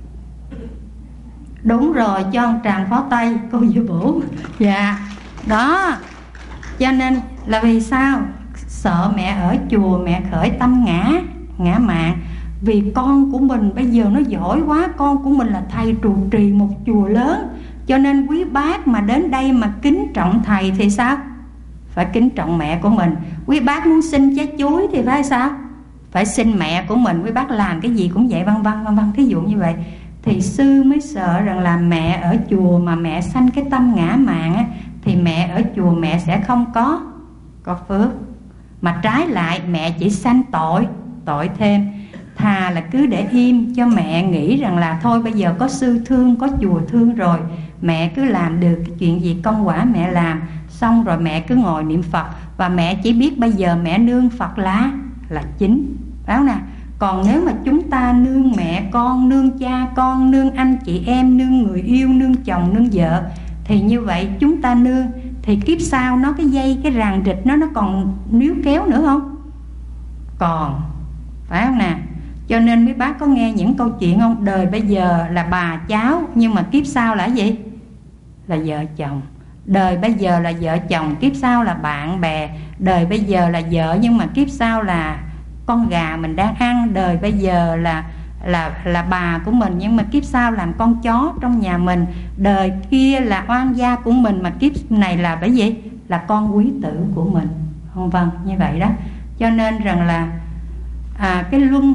Đúng rồi, cho ông tràng pháo tay cô Dư Bửu. Dạ, đó. Cho nên là vì sao? Sợ mẹ ở chùa mẹ khởi tâm ngã mạn. Vì con của mình bây giờ nó giỏi quá, con của mình là thầy trụ trì một chùa lớn, cho nên quý bác mà đến đây mà kính trọng thầy thì sao? Phải kính trọng mẹ của mình. Quý bác muốn xin trái chuối thì phải sao? Phải xin mẹ của mình. Quý bác làm cái gì cũng vậy, vân vân. Thí dụ như vậy thì sư mới sợ rằng là mẹ ở chùa mà mẹ sanh cái tâm ngã mạn á, thì mẹ ở chùa mẹ sẽ không có phước, mà trái lại mẹ chỉ sanh tội thêm. Thà là cứ để im cho mẹ nghĩ rằng là thôi bây giờ có sư thương, có chùa thương rồi, mẹ cứ làm được cái chuyện gì công quả mẹ làm, xong rồi mẹ cứ ngồi niệm Phật. Và mẹ chỉ biết bây giờ mẹ nương Phật là chính, phải không nào? Còn nếu mà chúng ta nương mẹ con, nương cha con, nương anh chị em, nương người yêu, nương chồng, nương vợ, thì như vậy chúng ta nương thì kiếp sau nó cái dây, cái ràng rịch nó còn níu kéo nữa không? Còn, phải không nè? Cho nên mấy bác có nghe những câu chuyện không? Đời bây giờ là bà cháu, nhưng mà kiếp sau là gì? Là vợ chồng. Đời bây giờ là vợ chồng, kiếp sau là bạn bè. Đời bây giờ là vợ, nhưng mà kiếp sau là con gà mình đang ăn. Đời bây giờ là bà của mình, nhưng mà kiếp sau làm con chó trong nhà mình. Đời kia là oan gia của mình, mà kiếp này là cái gì? Là con quý tử của mình. Không, vâng, như vậy đó. Cho nên rằng là cái luân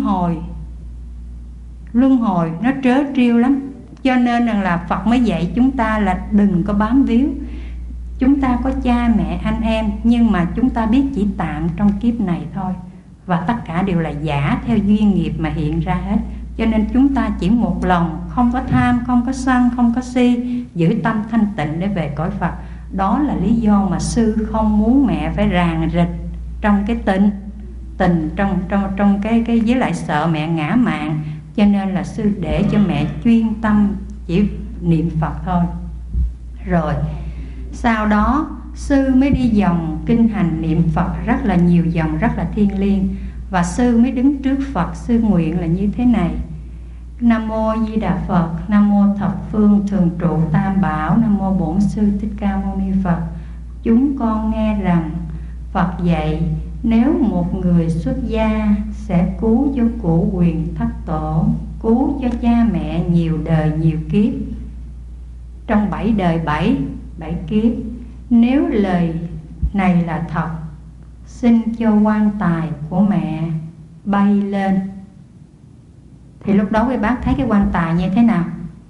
hồi nó trớ trêu lắm. Cho nên rằng là Phật mới dạy chúng ta là đừng có bám víu. Chúng ta có cha mẹ anh em, nhưng mà chúng ta biết chỉ tạm trong kiếp này thôi, và tất cả đều là giả theo duyên nghiệp mà hiện ra hết. Cho nên chúng ta chỉ một lòng, không có tham, không có sân, không có si, giữ tâm thanh tịnh để về cõi Phật. Đó là lý do mà sư không muốn mẹ phải ràng rịch trong cái tình trong cái với lại sợ mẹ ngã mạn. Cho nên là sư để cho mẹ chuyên tâm chỉ niệm Phật thôi. Rồi sau đó sư mới đi dòng kinh hành niệm Phật rất là nhiều dòng, rất là thiêng liêng. Và sư mới đứng trước Phật, sư nguyện là như thế này: Nam mô Di Đà Phật, Nam mô thập phương thường trụ tam bảo, Nam mô Bổn Sư Thích Ca Mâu Ni Phật. Chúng con nghe rằng Phật dạy nếu một người xuất gia sẽ cứu cho cụ quyền thất tổ, cứu cho cha mẹ nhiều đời nhiều kiếp, trong 7 đời 7 kiếp. Nếu lời này là thật, xin cho quan tài của mẹ bay lên. Thì lúc đó quý bác thấy cái quan tài như thế nào?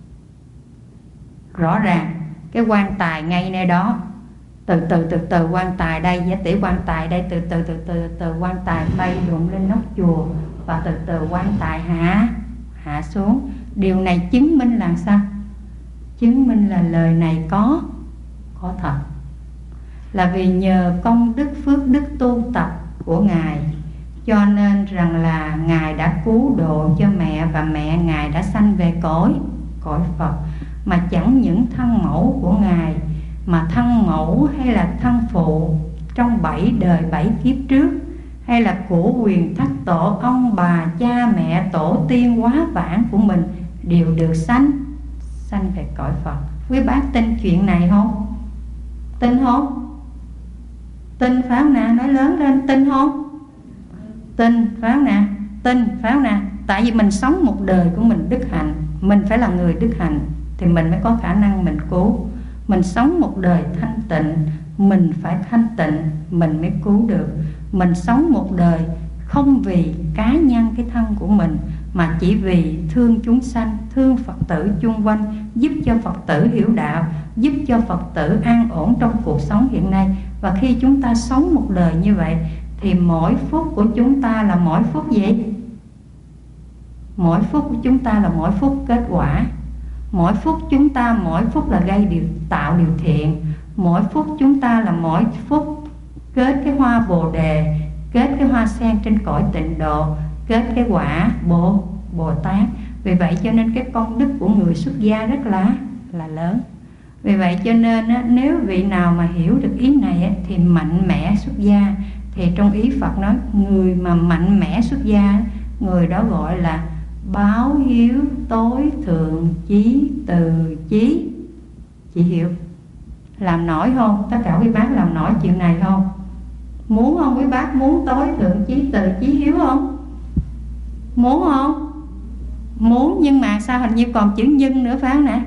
Rõ ràng cái quan tài ngay nơi đó. Từ từ quan tài đây, giả tỷ quan tài đây, từ quan tài bay đụng lên nóc chùa, và từ quan tài hạ xuống. Điều này chứng minh là sao? Chứng minh là lời này có thật. Là vì nhờ công đức phước đức tu tập của Ngài, cho nên rằng là Ngài đã cứu độ cho mẹ, và mẹ Ngài đã sanh về cõi Phật. Mà chẳng những thân mẫu của Ngài, mà thân mẫu hay là thân phụ trong 7 đời 7 kiếp trước, hay là của quyền thất tổ, ông bà cha mẹ tổ tiên quá vãng của mình đều được sanh về cõi Phật. Quý bác tin chuyện này không? Tin không? Tin phải không nè? Nói lớn lên, tin không? Tin phải không nè? Tin phải không nè? Tại vì mình sống một đời của mình đức hạnh, mình phải là người đức hạnh thì mình mới có khả năng mình cứu. Mình sống một đời thanh tịnh, mình phải thanh tịnh mình mới cứu được. Mình sống một đời không vì cá nhân cái thân của mình, mà chỉ vì thương chúng sanh, thương Phật tử chung quanh, giúp cho Phật tử hiểu đạo, giúp cho Phật tử an ổn trong cuộc sống hiện nay. Và khi chúng ta sống một đời như vậy thì mỗi phút của chúng ta là mỗi phút gì? Mỗi phút của chúng ta là mỗi phút kết quả. Mỗi phút chúng ta mỗi phút là tạo điều thiện. Mỗi phút chúng ta là mỗi phút kết cái hoa Bồ Đề, kết cái hoa sen trên cõi tịnh độ, kết cái quả Bồ Tát. Vì vậy cho nên cái công đức của người xuất gia rất là lớn. Vì vậy cho nên nếu vị nào mà hiểu được ý này thì mạnh mẽ xuất gia. Thì trong ý Phật nói, người mà mạnh mẽ xuất gia, người đó gọi là báo hiếu tối thượng chí từ chí. Chị hiểu? Làm nổi không? Tất cả quý bác làm nổi chuyện này không? Muốn không quý bác? Muốn tối thượng chí từ chí hiếu không? Muốn không? Muốn, nhưng mà sao hình như còn chữ nhân nữa phải không nè?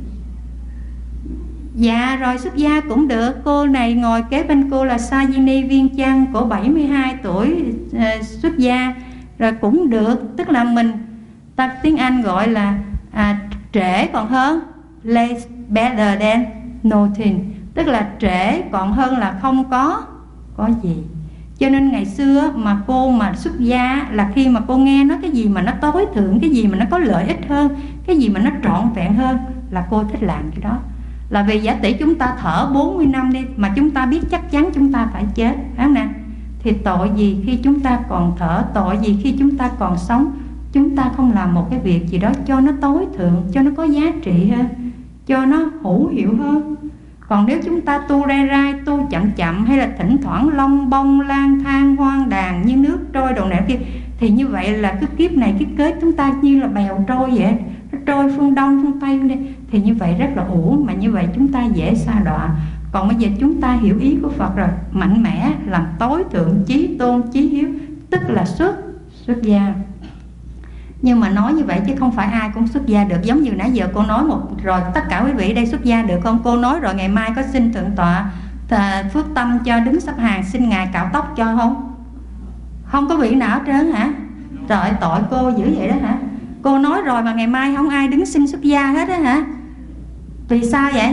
Dạ rồi, xuất gia cũng được. Cô này ngồi kế bên cô là Sajini Viên Chăng, cổ 72 tuổi xuất gia rồi cũng được. Tức là mình ta tiếng Anh gọi là trễ còn hơn, late better than nothing. Tức là trễ còn hơn là không có gì. Cho nên ngày xưa mà cô mà xuất gia là khi mà cô nghe nói cái gì mà nó tối thượng, cái gì mà nó có lợi ích hơn, cái gì mà nó trọn vẹn hơn là cô thích làm cái đó. Là vì giả tỷ chúng ta thở 40 năm đi mà chúng ta biết chắc chắn chúng ta phải chết, phải không nè? Thì tội gì khi chúng ta còn thở, tội gì khi chúng ta còn sống, chúng ta không làm một cái việc gì đó cho nó tối thượng, cho nó có giá trị hơn, cho nó hữu hiệu hơn. Còn nếu chúng ta tu rai rai, tu chậm chậm, hay là thỉnh thoảng long bông lang thang hoang đàn như nước trôi đồ này kia, thì như vậy là cái kiếp này cái kết chúng ta như là bèo trôi vậy, nó trôi phương đông phương tây đi, thì như vậy rất là uổng, mà như vậy chúng ta dễ sa đọa. Còn bây giờ chúng ta hiểu ý của Phật rồi, mạnh mẽ làm tối thượng chí tôn chí hiếu, tức là xuất gia. Nhưng mà nói như vậy chứ không phải ai cũng xuất gia được. Giống như nãy giờ cô nói rồi, tất cả quý vị đây xuất gia được không? Cô nói rồi, ngày mai có xin thượng tọa phước tâm cho đứng sắp hàng, xin ngài cạo tóc cho không? Không có vị nào hết trơn hả? Trời, tội cô dữ vậy đó hả? Cô nói rồi mà ngày mai không ai đứng xin xuất gia hết đó hả? Vì sao vậy?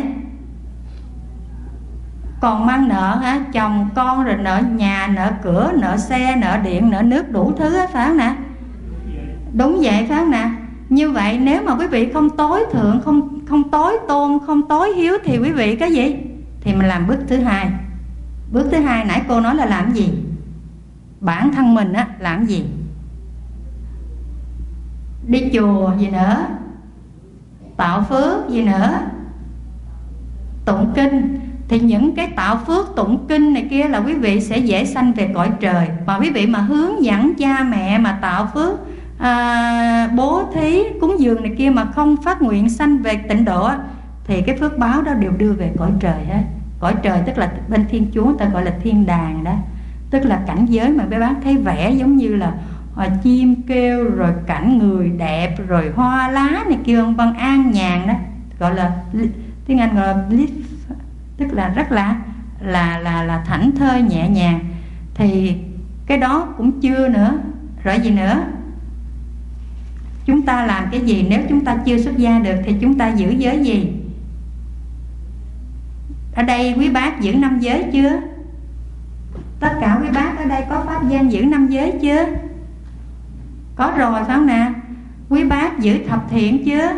Còn mang nợ hả? Chồng con rồi nợ nhà, nợ cửa, nợ xe, nợ điện, nợ nước, đủ thứ hết phải không nè? Đúng vậy phải không nè? Như vậy nếu mà quý vị không tối thượng, không tối tôn, không tối hiếu thì quý vị cái gì? Thì mình làm bước thứ hai. Bước thứ hai nãy cô nói là làm gì? Bản thân mình á làm gì? Đi chùa gì nữa? Tạo phước gì nữa? Tụng kinh. Thì những cái tạo phước tụng kinh này kia là quý vị sẽ dễ sanh về cõi trời. Mà quý vị mà hướng dẫn cha mẹ mà tạo phước, bố thí, cúng dường này kia mà không phát nguyện sanh về tịnh độ thì cái phước báo đó đều đưa về cõi trời hết. Cõi trời tức là bên Thiên Chúa ta gọi là thiên đàng đó. Tức là cảnh giới mà mấy bác thấy vẽ giống như là chim kêu, rồi cảnh người đẹp, rồi hoa lá này kia vân an nhàn đó, gọi là tiếng Anh gọi là bliss, tức là rất là thảnh thơi nhẹ nhàng. Thì cái đó cũng chưa nữa. Rồi gì nữa? Chúng ta làm cái gì nếu chúng ta chưa xuất gia được thì chúng ta giữ giới gì? Ở đây quý bác giữ 5 giới chưa? Tất cả quý bác ở đây có pháp danh giữ 5 giới chưa? Có rồi phải không nè? Quý bác giữ thập thiện chưa?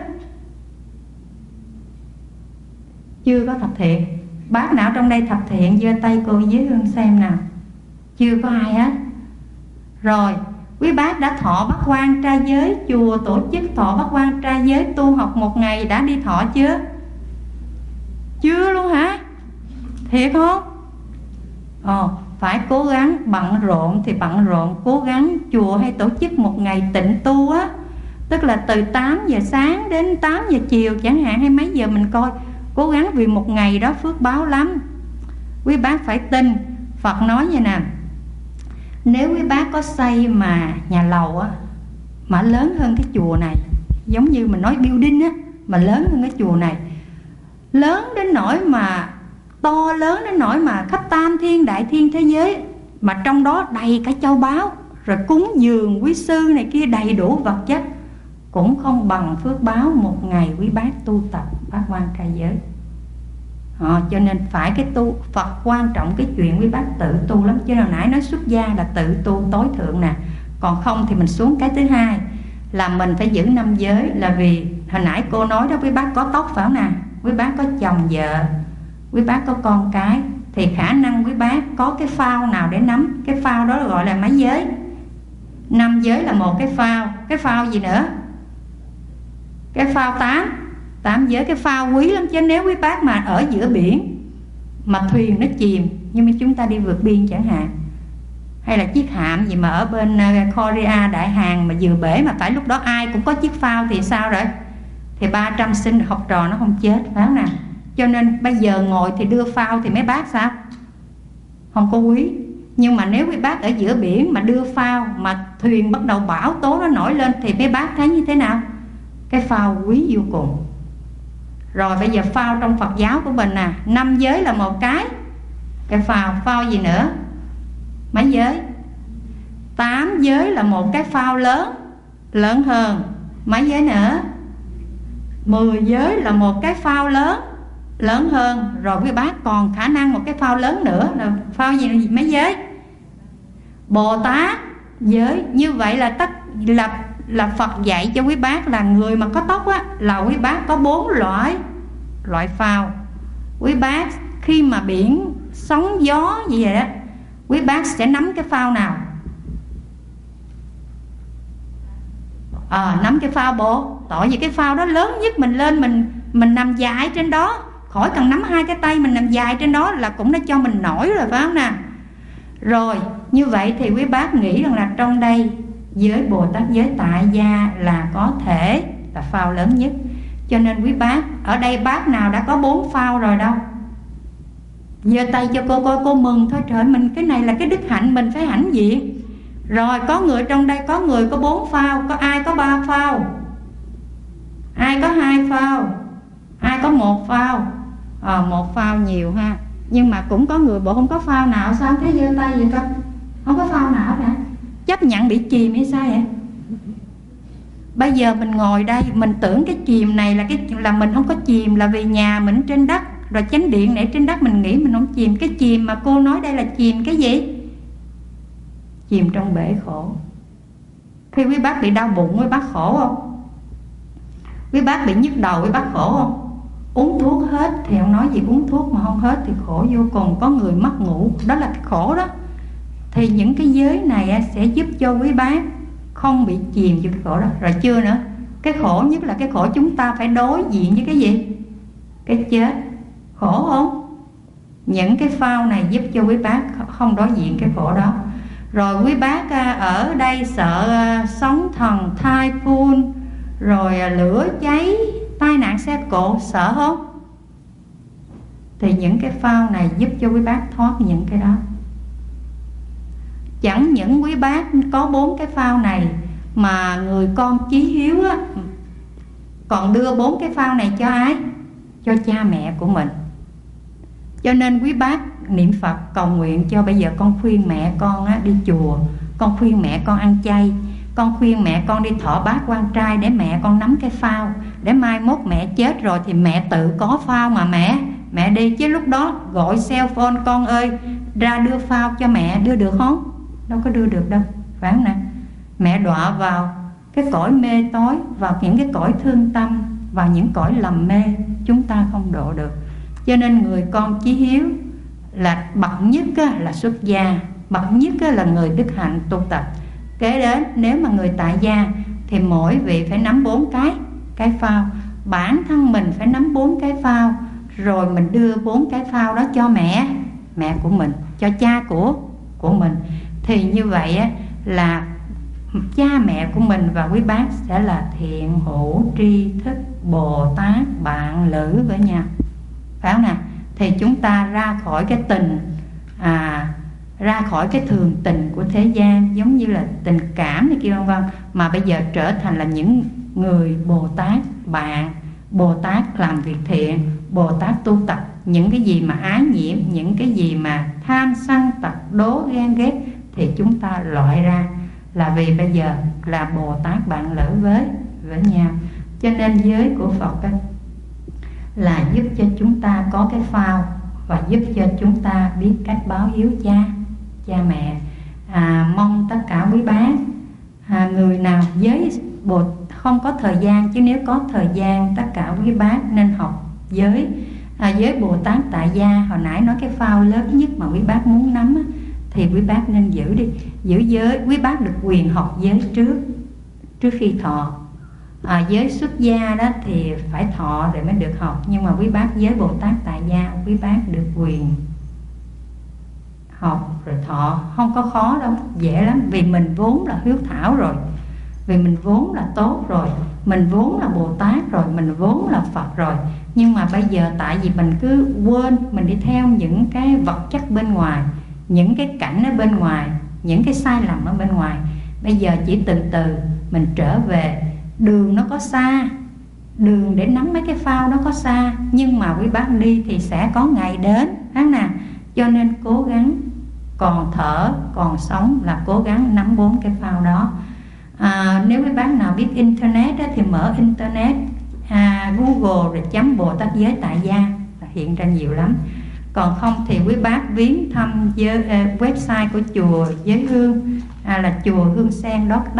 Chưa có thập thiện. Bác nào trong đây thập thiện giơ tay cô dưới Hương xem nào. Chưa có ai hết. Rồi quý bác đã thọ Bát Quan Trai Giới, chùa tổ chức thọ Bát Quan Trai Giới tu học 1 ngày đã đi thọ chưa? Chưa luôn hả? Thiệt không? Phải cố gắng, bận rộn thì bận rộn, cố gắng chùa hay tổ chức 1 ngày tịnh tu á, tức là từ 8 giờ sáng đến 8 giờ chiều chẳng hạn, hay mấy giờ mình coi, cố gắng vì 1 ngày đó phước báo lắm. Quý bác phải tin, Phật nói như nè, nếu quý bác có xây mà nhà lầu á mà lớn hơn cái chùa này, giống như mình nói building á, mà lớn hơn cái chùa này, lớn đến nỗi mà to lớn đến nỗi mà khắp tam thiên đại thiên thế giới, mà trong đó đầy cả châu báu, rồi cúng dường quý sư này kia đầy đủ vật chất, cũng không bằng phước báo một ngày quý bác tu tập bát quan trai giới. Cho nên phải cái tu Phật quan trọng cái chuyện quý bác tự tu lắm. Chứ hồi nãy nói xuất gia là tự tu tối thượng nè, còn không thì mình xuống cái thứ hai là mình phải giữ 5 giới. Là vì hồi nãy cô nói đó, quý bác có tóc phải không nè, quý bác có chồng vợ, quý bác có con cái, thì khả năng quý bác có cái phao nào để nắm. Cái phao đó gọi là mấy giới? 5 giới là một cái phao. Cái phao gì nữa? Cái phao 8 giới. Cái phao quý lắm, chứ nếu quý bác mà ở giữa biển mà thuyền nó chìm, nhưng mà chúng ta đi vượt biên chẳng hạn, hay là chiếc hạm gì mà ở bên Korea, Đại Hàn mà vừa bể, mà phải lúc đó ai cũng có chiếc phao thì sao rồi? Thì 300 sinh học trò nó không chết, phải không nào? Cho nên bây giờ ngồi thì đưa phao thì mấy bác sao? Không có quý. Nhưng mà nếu quý bác ở giữa biển mà đưa phao, mà thuyền bắt đầu bão tố nó nổi lên, thì mấy bác thấy như thế nào? Cái phao quý vô cùng. Rồi bây giờ phao trong Phật giáo của mình nè, 5 giới là một cái phao. Phao gì nữa? Mấy giới? 8 giới là một cái phao lớn hơn. Mấy giới nữa? 10 giới là một cái phao lớn hơn. Rồi quý bác còn khả năng một cái phao lớn nữa là phao gì? Mấy giới? Bồ Tát giới. Như vậy là Phật dạy cho quý bác là người mà có tóc á, là quý bác có 4 loại phao. Quý bác khi mà biển sóng gió gì vậy đó, quý bác sẽ nắm cái phao nào? Nắm cái phao bộ. Tại vì cái phao đó lớn nhất, mình lên mình nằm dài trên đó, khỏi cần nắm 2 cái tay, mình nằm dài trên đó là cũng đã cho mình nổi rồi, phải không nè? Rồi như vậy thì quý bác nghĩ rằng là trong đây giới Bồ Tát giới tại gia là có thể là phao lớn nhất. Cho nên quý bác ở đây bác nào đã có 4 phao rồi đâu? Giơ tay cho cô coi, cô mừng thôi. Trời, mình cái này là cái đức hạnh, mình phải hãnh diện. Rồi có người trong đây, có người có 4 phao. Có ai có 3 phao? Ai có 2 phao? Ai có 1 phao? 1 phao nhiều ha. Nhưng mà cũng có người bộ không có phao nào. Sao thế, giơ tay vậy con? Không có phao nào cả. Chấp nhận bị chìm hay sao vậy? Bây giờ mình ngồi đây, mình tưởng cái chìm này là mình không có chìm, là vì nhà mình trên đất, rồi chánh điện này trên đất, mình nghĩ mình không chìm. Cái chìm mà cô nói đây là chìm cái gì? Chìm trong bể khổ. Khi quý bác bị đau bụng, quý bác khổ không? Quý bác bị nhức đầu, quý bác khổ không? Uống thuốc hết thì không nói gì, uống thuốc mà không hết thì khổ vô cùng. Có người mất ngủ, đó là cái khổ đó. Thì những cái giới này sẽ giúp cho quý bác không bị chìm vô cái khổ đó. Rồi chưa nữa, cái khổ nhất là cái khổ chúng ta phải đối diện với cái gì? Cái chết. Khổ không? Những cái phao này giúp cho quý bác không đối diện cái khổ đó. Rồi quý bác ở đây sợ sóng thần, typhoon, rồi lửa cháy, tai nạn xe cộ, sợ không? Thì những cái phao này giúp cho quý bác thoát những cái đó. Chẳng những quý bác có 4 cái phao này, mà người con chí hiếu á, còn đưa 4 cái phao này cho ai? Cho cha mẹ của mình. Cho nên quý bác niệm Phật cầu nguyện cho bây giờ con khuyên mẹ con đi chùa, con khuyên mẹ con ăn chay, con khuyên mẹ con đi thọ bát quan trai để mẹ con nắm cái phao, để mai mốt mẹ chết rồi thì mẹ tự có phao mà mẹ đi. Chứ lúc đó gọi cell phone, con ơi ra đưa phao cho mẹ, đưa được không? Đâu có đưa được đâu, phải không nè? Mẹ đọa vào cái cõi mê tối, vào những cái cõi thương tâm, vào những cõi lầm mê, chúng ta không độ được. Cho nên người con chí hiếu là bậc nhất là xuất gia, bậc nhất là người đức hạnh tu tập. Kế đến nếu mà người tại gia thì mỗi vị phải nắm 4 cái phao. Bản thân mình phải nắm 4 cái phao, rồi mình đưa 4 cái phao đó cho mẹ của mình, cho cha của mình. Thì như vậy là cha mẹ của mình và quý bác sẽ là thiện hữu tri thức Bồ Tát bạn lữ với nhau, phải không nào? Thì chúng ta ra khỏi cái tình, ra khỏi cái thường tình của thế gian, giống như là tình cảm này kia vân vân, mà bây giờ trở thành là những người Bồ Tát bạn, Bồ Tát làm việc thiện, Bồ Tát tu tập. Những cái gì mà ái nhiễm, những cái gì mà tham sân tật đố ghen ghét thì chúng ta loại ra, là vì bây giờ là Bồ Tát bạn lữ với nhau. Cho nên giới của Phật á, là giúp cho chúng ta có cái phao và giúp cho chúng ta biết cách báo hiếu cha mẹ. Mong tất cả quý bác, người nào giới không có thời gian, chứ nếu có thời gian tất cả quý bác nên học giới Bồ Tát Tại Gia. Hồi nãy nói cái phao lớn nhất mà quý bác muốn nắm á, thì quý bác nên giữ đi. Giữ giới, quý bác được quyền học giới trước khi thọ. Giới xuất gia đó thì phải thọ rồi mới được học. Nhưng mà quý bác giới Bồ Tát Tại Gia, quý bác được quyền học rồi thọ. Không có khó đâu, dễ lắm. Vì mình vốn là hiếu thảo rồi, vì mình vốn là tốt rồi, mình vốn là Bồ Tát rồi, mình vốn là Phật rồi. Nhưng mà bây giờ tại vì mình cứ quên, mình đi theo những cái vật chất bên ngoài, những cái cảnh ở bên ngoài, những cái sai lầm ở bên ngoài. Bây giờ chỉ từ từ mình trở về. Đường nó có xa, đường để nắm mấy cái phao nó có xa, nhưng mà quý bác đi thì sẽ có ngày đến, tháng nào. Cho nên cố gắng, còn thở, còn sống là cố gắng nắm 4 cái phao đó. Nếu quý bác nào biết internet đó, thì mở internet, Google rồi chấm Bồ Tát Giới Tại Gia là hiện ra nhiều lắm. Còn không thì quý bác viếng thăm website của chùa Giới Hương, là chùa Hương Sen đó,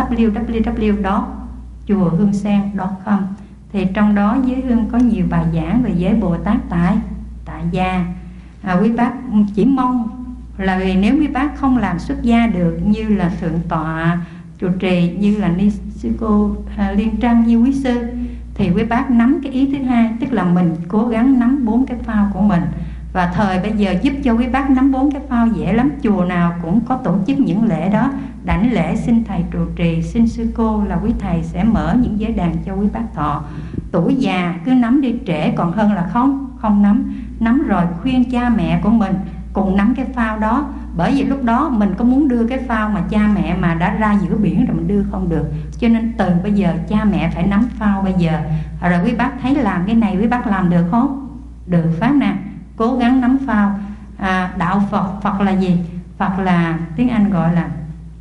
www.chuahương-sen.com. Thì trong đó Giới Hương có nhiều bài giảng về giới Bồ Tát Tại Gia. Quý bác chỉ mong là vì nếu quý bác không làm xuất gia được như là Thượng tọa trụ trì, như là Ni sư cô Liên Trân, như quý sư, thì quý bác nắm cái ý thứ hai, tức là mình cố gắng nắm 4 cái phao của mình. Và thời bây giờ giúp cho quý bác nắm 4 cái phao dễ lắm. Chùa nào cũng có tổ chức những lễ đó. Đảnh lễ xin thầy trụ trì, xin sư cô là quý thầy sẽ mở những giới đàn cho quý bác thọ. Tuổi già cứ nắm đi, trễ còn hơn là không nắm. Nắm rồi khuyên cha mẹ của mình cùng nắm cái phao đó. Bởi vì lúc đó mình có muốn đưa cái phao mà cha mẹ mà đã ra giữa biển rồi mình đưa không được. Cho nên từ bây giờ cha mẹ phải nắm phao bây giờ. Rồi quý bác thấy làm cái này quý bác làm được không? Được pháp nè. Cố gắng nắm phao. Đạo Phật là gì? Phật là tiếng Anh gọi là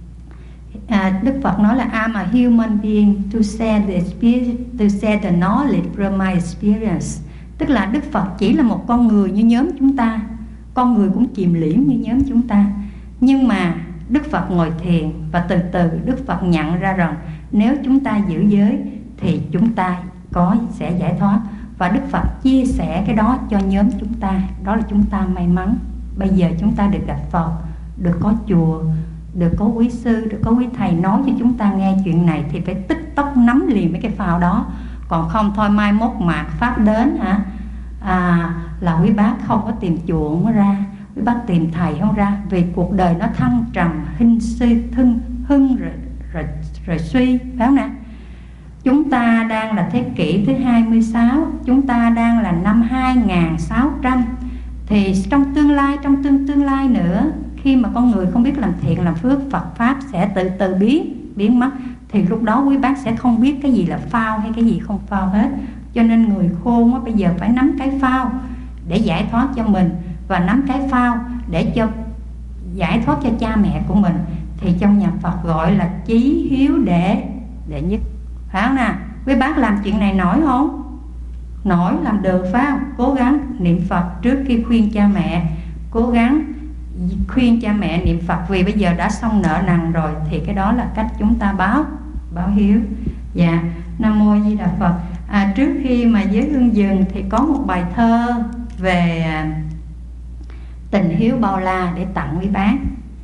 Đức Phật nói là I'm a human being to share the knowledge from my experience. Tức là Đức Phật chỉ là một con người như nhóm chúng ta. Con người cũng chìm liễm như nhóm chúng ta. Nhưng mà Đức Phật ngồi thiền và từ từ Đức Phật nhận ra rằng nếu chúng ta giữ giới thì chúng ta sẽ giải thoát. Và Đức Phật chia sẻ cái đó cho nhóm chúng ta. Đó là chúng ta may mắn. Bây giờ chúng ta được gặp Phật, được có chùa, được có quý sư, được có quý thầy nói cho chúng ta nghe chuyện này, thì phải tức tốc nắm liền mấy cái phao đó. Còn không thôi mai mốt mạt pháp đến là quý bác không có tìm chùa không có ra, quý bác tìm thầy không ra. Vì cuộc đời nó thăng trầm, hưng rồi suy, phải không nè? Chúng ta đang là thế kỷ thứ 26, chúng ta đang là năm 2600. Thì trong tương lai nữa, khi mà con người không biết làm thiện làm phước, Phật Pháp sẽ từ từ biến mất. Thì lúc đó quý bác sẽ không biết cái gì là phao hay cái gì không phao hết. Cho nên người khôn á, bây giờ phải nắm cái phao để giải thoát cho mình, và nắm cái phao để cho giải thoát cho cha mẹ của mình. Thì trong nhà Phật gọi là chí hiếu đệ nhất, phải không nè? Quý bác làm chuyện này nổi không? Nổi, làm được phải không? Cố gắng niệm Phật trước khi khuyên cha mẹ. Cố gắng khuyên cha mẹ niệm Phật, vì bây giờ đã xong nợ nần rồi. Thì cái đó là cách chúng ta báo hiếu. Dạ, Nam Mô Di Đà Phật. Trước khi mà Giới Hương dừng thì có một bài thơ về tình hiếu bao la để tặng quý bác.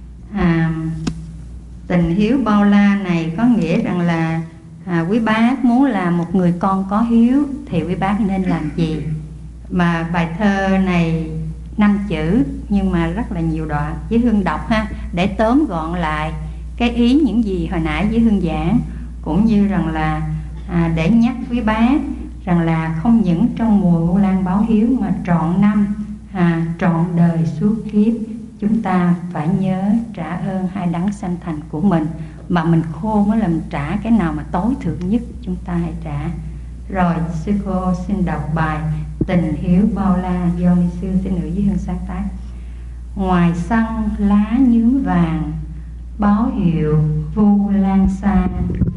Tình hiếu bao la này có nghĩa rằng là quý bác muốn là một người con có hiếu thì quý bác nên làm gì. Mà bài thơ này 5 chữ nhưng mà rất là nhiều đoạn. Giới Hương đọc ha, để tóm gọn lại cái ý những gì hồi nãy Giới Hương giảng, cũng như rằng là để nhắc quý bác rằng là không những trong mùa Vu Lan báo hiếu mà trọn năm, trọn đời suốt kiếp chúng ta phải nhớ trả ơn hai đấng sanh thành của mình. Mà mình khôn mới làm trả cái nào mà tối thượng nhất chúng ta hãy trả. Rồi sư cô xin đọc bài Tình hiếu bao la do ni sư Tế Nữ Giới Hương sáng tác. Ngoài sân lá nhướng vàng, báo hiệu Vu Lan sang,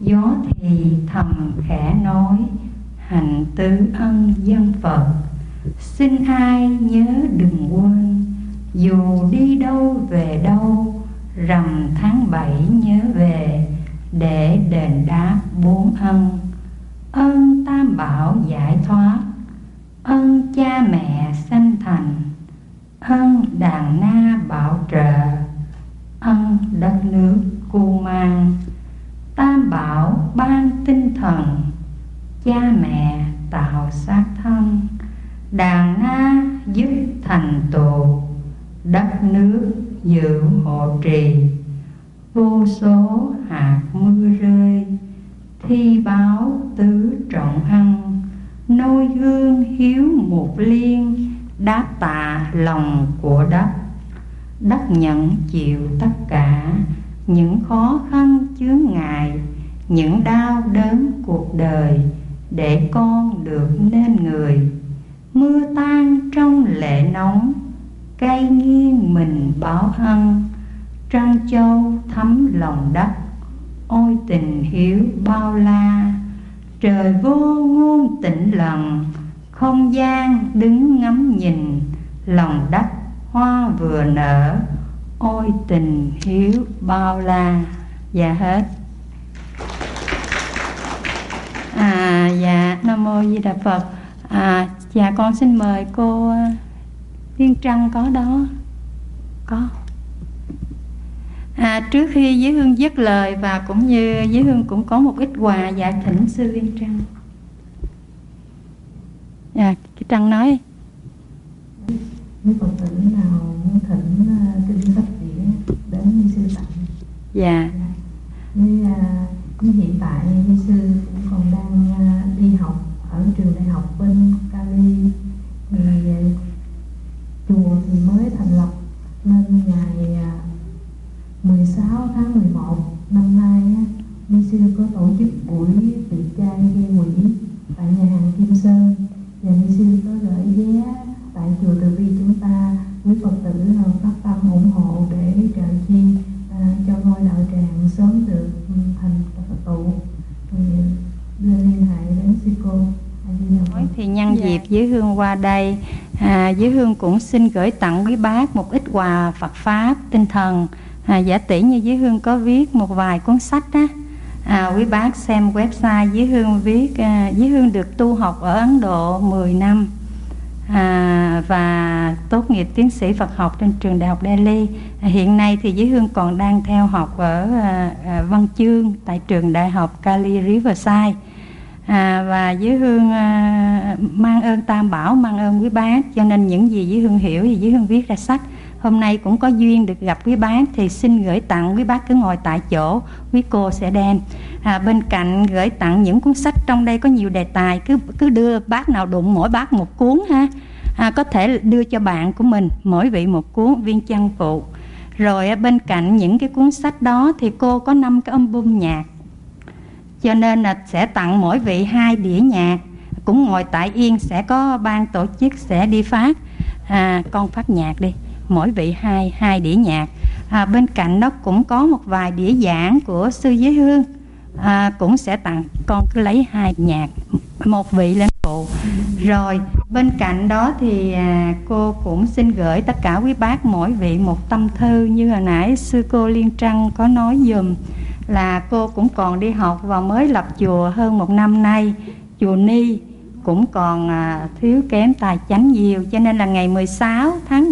gió thì thầm khẽ nói, hạnh tư ân dân Phật. Xin ai nhớ đừng quên, dù đi đâu về đâu, rằm tháng 7 nhớ về, để đền đáp 4 ân. Ân Tam Bảo giải thoát, ân cha mẹ sanh thành, ân đàn na bảo trợ, ân đất nước cưu mang. Tam Bảo ban tinh thần, cha mẹ tạo xác thân, đàn na giúp thành tựu, đất nước giữ hộ trì. Vô số hạt mưa rơi, thi báo tứ trọng ân, nôi gương hiếu một liên, đáp tạ lòng của đất. Đất nhận chịu tất cả những khó khăn chướng ngại, những đau đớn cuộc đời, để con được nên người. Mưa tan trong lệ nóng, cây nghiêng mình báo ân, trân châu thấm lòng đất, ôi tình hiếu bao la. Trời vô ngôn tĩnh lặng, không gian đứng ngắm nhìn, lòng đất hoa vừa nở, ôi tình hiếu bao la. Dạ hết. Dạ, Nam Mô Di Đà Phật. Dạ con xin mời cô Thiên Trăng có đó. Có. Trước khi Giới Hương dứt lời và cũng như Giới Hương cũng có một ít quà, dạ thỉnh sư Thiên Trăng. Dạ, cái Trăng nói. Nếu Phật tử nào muốn thỉnh kinh sách đĩa đến như sư tặng. Dạ. Như hiện tại như sư cũng còn đang đi học ở trường đại học bên Cali, thì chùa thì mới thành lập, nên ngày 16 tháng 11 năm nay như sư có tổ chức buổi tiệc chay gây quỹ tại nhà hàng Kim Sơn, và như sư có gửi vé tại chùa Từ Bi chúng ta, quý Phật tử phát tâm ủng hộ để trợ chi cho ngôi đạo tràng sớm được thành Phật tụ, thì đưa liên hệ đến sư cô. Thì nhân dịp Giới Hương qua đây, Giới Hương cũng xin gửi tặng quý bác một ít quà Phật pháp tinh thần. Giả tỷ như Giới Hương có viết một vài cuốn sách á, quý bác xem website Giới Hương viết. Giới Hương được tu học ở Ấn Độ 10 năm và tốt nghiệp tiến sĩ Phật học trên trường đại học Delhi. Hiện nay thì Giới Hương còn đang theo học ở Văn Chương tại trường đại học Cali Riverside. Và Giới Hương mang ơn Tam Bảo, mang ơn quý bác, cho nên những gì Giới Hương hiểu thì Giới Hương viết ra sách. Hôm nay cũng có duyên được gặp quý bác thì xin gửi tặng. Quý bác cứ ngồi tại chỗ, quý cô sẽ đem. Bên cạnh gửi tặng những cuốn sách, trong đây có nhiều đề tài, cứ đưa bác nào đụng mỗi bác một cuốn ha. Có thể đưa cho bạn của mình mỗi vị một cuốn, viên chân phụ. Rồi bên cạnh những cái cuốn sách đó thì cô có 5 cái album nhạc, cho nên là sẽ tặng mỗi vị 2 đĩa nhạc. Cũng ngồi tại yên, sẽ có ban tổ chức sẽ đi phát. Con phát nhạc đi, mỗi vị 2 đĩa nhạc. Bên cạnh đó cũng có một vài đĩa giảng của sư Giới Hương, cũng sẽ tặng. Con cứ lấy 2 nhạc, một vị lên phụ. Rồi bên cạnh đó thì cô cũng xin gửi tất cả quý bác mỗi vị một tâm thư. Như hồi nãy sư cô Liên Trăng có nói dùm là cô cũng còn đi học và mới lập chùa hơn 1 năm nay. Chùa Ni cũng còn thiếu kém tài chánh nhiều, cho nên là ngày 16 tháng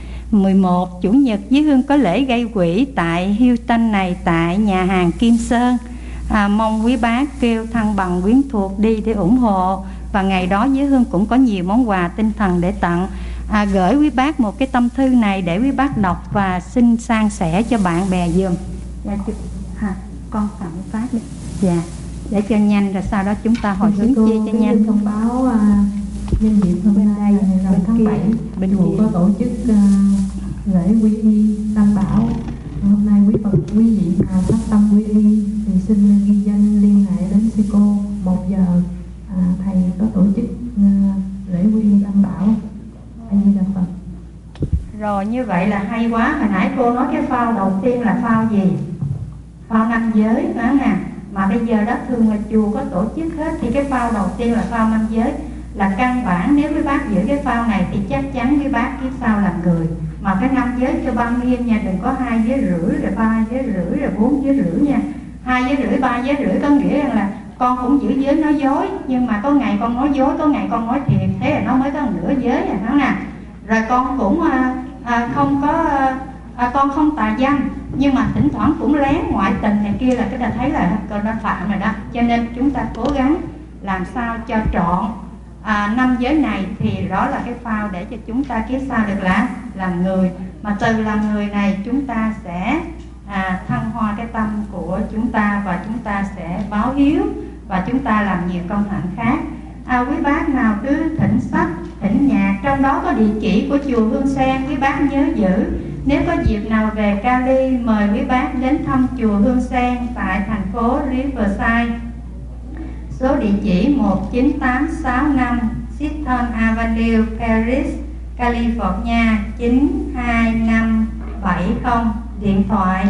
11 Chủ nhật Giới Hương có lễ gây quỹ tại Hilton này, tại nhà hàng Kim Sơn. Mong quý bác kêu thân bằng quyến thuộc đi để ủng hộ. Và ngày đó Giới Hương cũng có nhiều món quà tinh thần để tặng. Gửi quý bác một cái tâm thư này để quý bác đọc và xin san sẻ cho bạn bè dùm. Con tặng phát đi. Dạ, để cho nhanh, rồi sau đó chúng ta hồi hướng chia cho nhanh. Thông báo nhân dịp hôm nay ngày tháng 7 chùa có tổ chức lễ quy y Tam Bảo. Hôm nay quý Phật quý vị nào phát tâm quy y thì xin ghi danh liên hệ đến sư cô. 1 giờ thầy có tổ chức lễ quy y Tam Bảo. A Di Đà Phật. Rồi như vậy là hay quá. Hồi nãy cô nói cái phao đầu tiên là phao gì? Phao 5 giới đó nè. Mà bây giờ đó thường là chùa có tổ chức hết. Thì cái phao đầu tiên là phao nam giới, là căn bản. Nếu quý bác giữ cái phao này thì chắc chắn quý bác kiếp sau làm người. Mà cái nam giới cho băng nghiêm nha, đừng có 2 giới rưỡi rồi 3 giới rưỡi rồi 4 giới rưỡi nha. 2 giới rưỡi 3 giới rưỡi có nghĩa rằng là con cũng giữ giới nói dối, nhưng mà có ngày con nói dối, có ngày con nói thiệt, thế là nó mới có nửa giới à, nó nè. Rồi con cũng không có con không tà dâm, nhưng mà thỉnh thoảng cũng lén ngoại tình này kia, là cái đã thấy là con đã phạm rồi đó. Cho nên chúng ta cố gắng làm sao cho trọn 5 giới này, thì đó là cái phao để cho chúng ta kiếp sau được làm người. Mà từ làm người này chúng ta sẽ thăng hoa cái tâm của chúng ta, và chúng ta sẽ báo hiếu, và chúng ta làm nhiều công hạnh khác. Quý bác nào cứ thỉnh sách, thỉnh nhạc, trong đó có địa chỉ của chùa Hương Sen, quý bác nhớ giữ. Nếu có dịp nào về Cali, mời quý bác đến thăm chùa Hương Sen tại thành phố Riverside. Số địa chỉ 19865 Seaton Avenue, Paris, California 92570. Điện thoại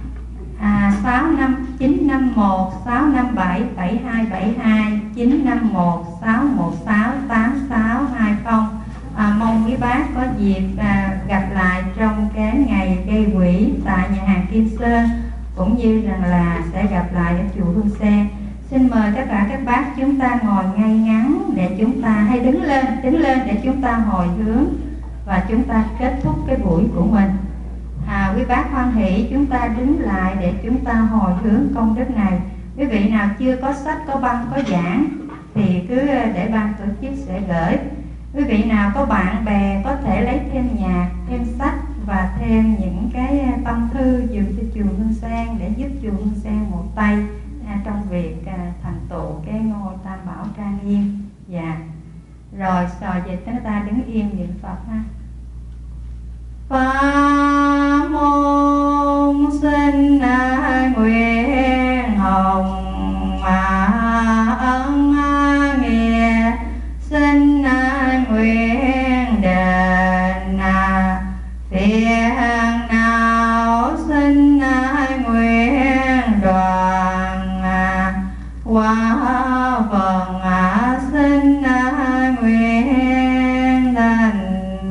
951 657 7272 951 616 8620. Mong quý bác có dịp gặp lại trong cái ngày gây quỹ tại nhà hàng Kim Sơn, cũng như rằng là sẽ gặp lại ở chùa Hương Sen. Xin mời tất cả các bác chúng ta ngồi ngay ngắn để chúng ta, hay đứng lên để chúng ta hồi hướng và chúng ta kết thúc cái buổi của mình. Quý bác hoan hỷ chúng ta đứng lại để chúng ta hồi hướng công đức này. Quý vị nào chưa có sách, có băng, có giảng thì cứ để ban tổ chức sẽ gửi. Quý vị nào có bạn bè có thể lấy thêm nhạc, thêm sách và thêm những cái tâm thư dùm cho chùa Hương Sen, để giúp chùa Hương Sen một tay trong việc thành tựu cái ngôi Tam Bảo trang nghiêm. Rồi về chúng ta đứng yên niệm Phật ha. Phật môn sinh nguyện hồng ân nghĩa, sinh nguyện đền phiền não, sinh nguyện đoàn qua phần, sinh nguyện thành,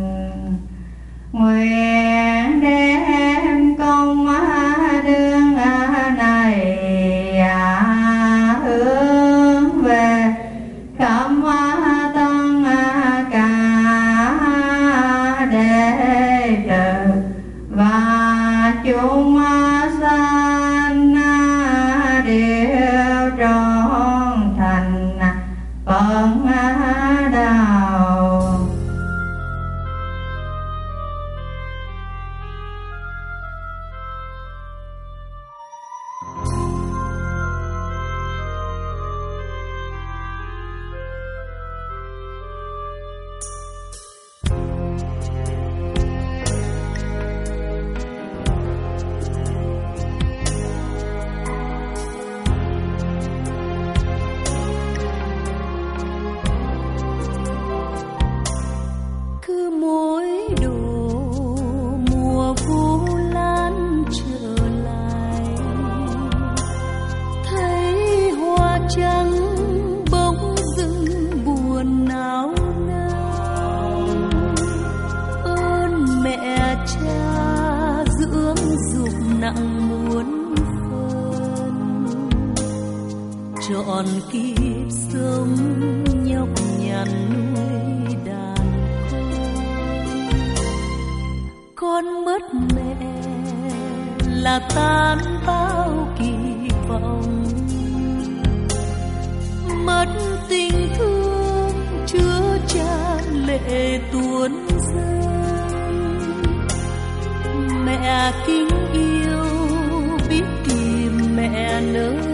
nguyện đem công đương này hướng về khắp tân cả đệ tử và chúng sanh đều trọn thành Phật đạo. Cứ mỗi độ mùa vu lan trở lại, thấy hoa trắng bỗng dưng buồn nao nao. Ơn mẹ cha dưỡng dục nặng muôn phần, trọn kiếp sống nhọc nhằn nuôi đàn con mất mẹ là tan bao kỳ vọng, mất tình thương chứa chan lệ tuôn rơi. Mẹ kính yêu biết tìm mẹ nơi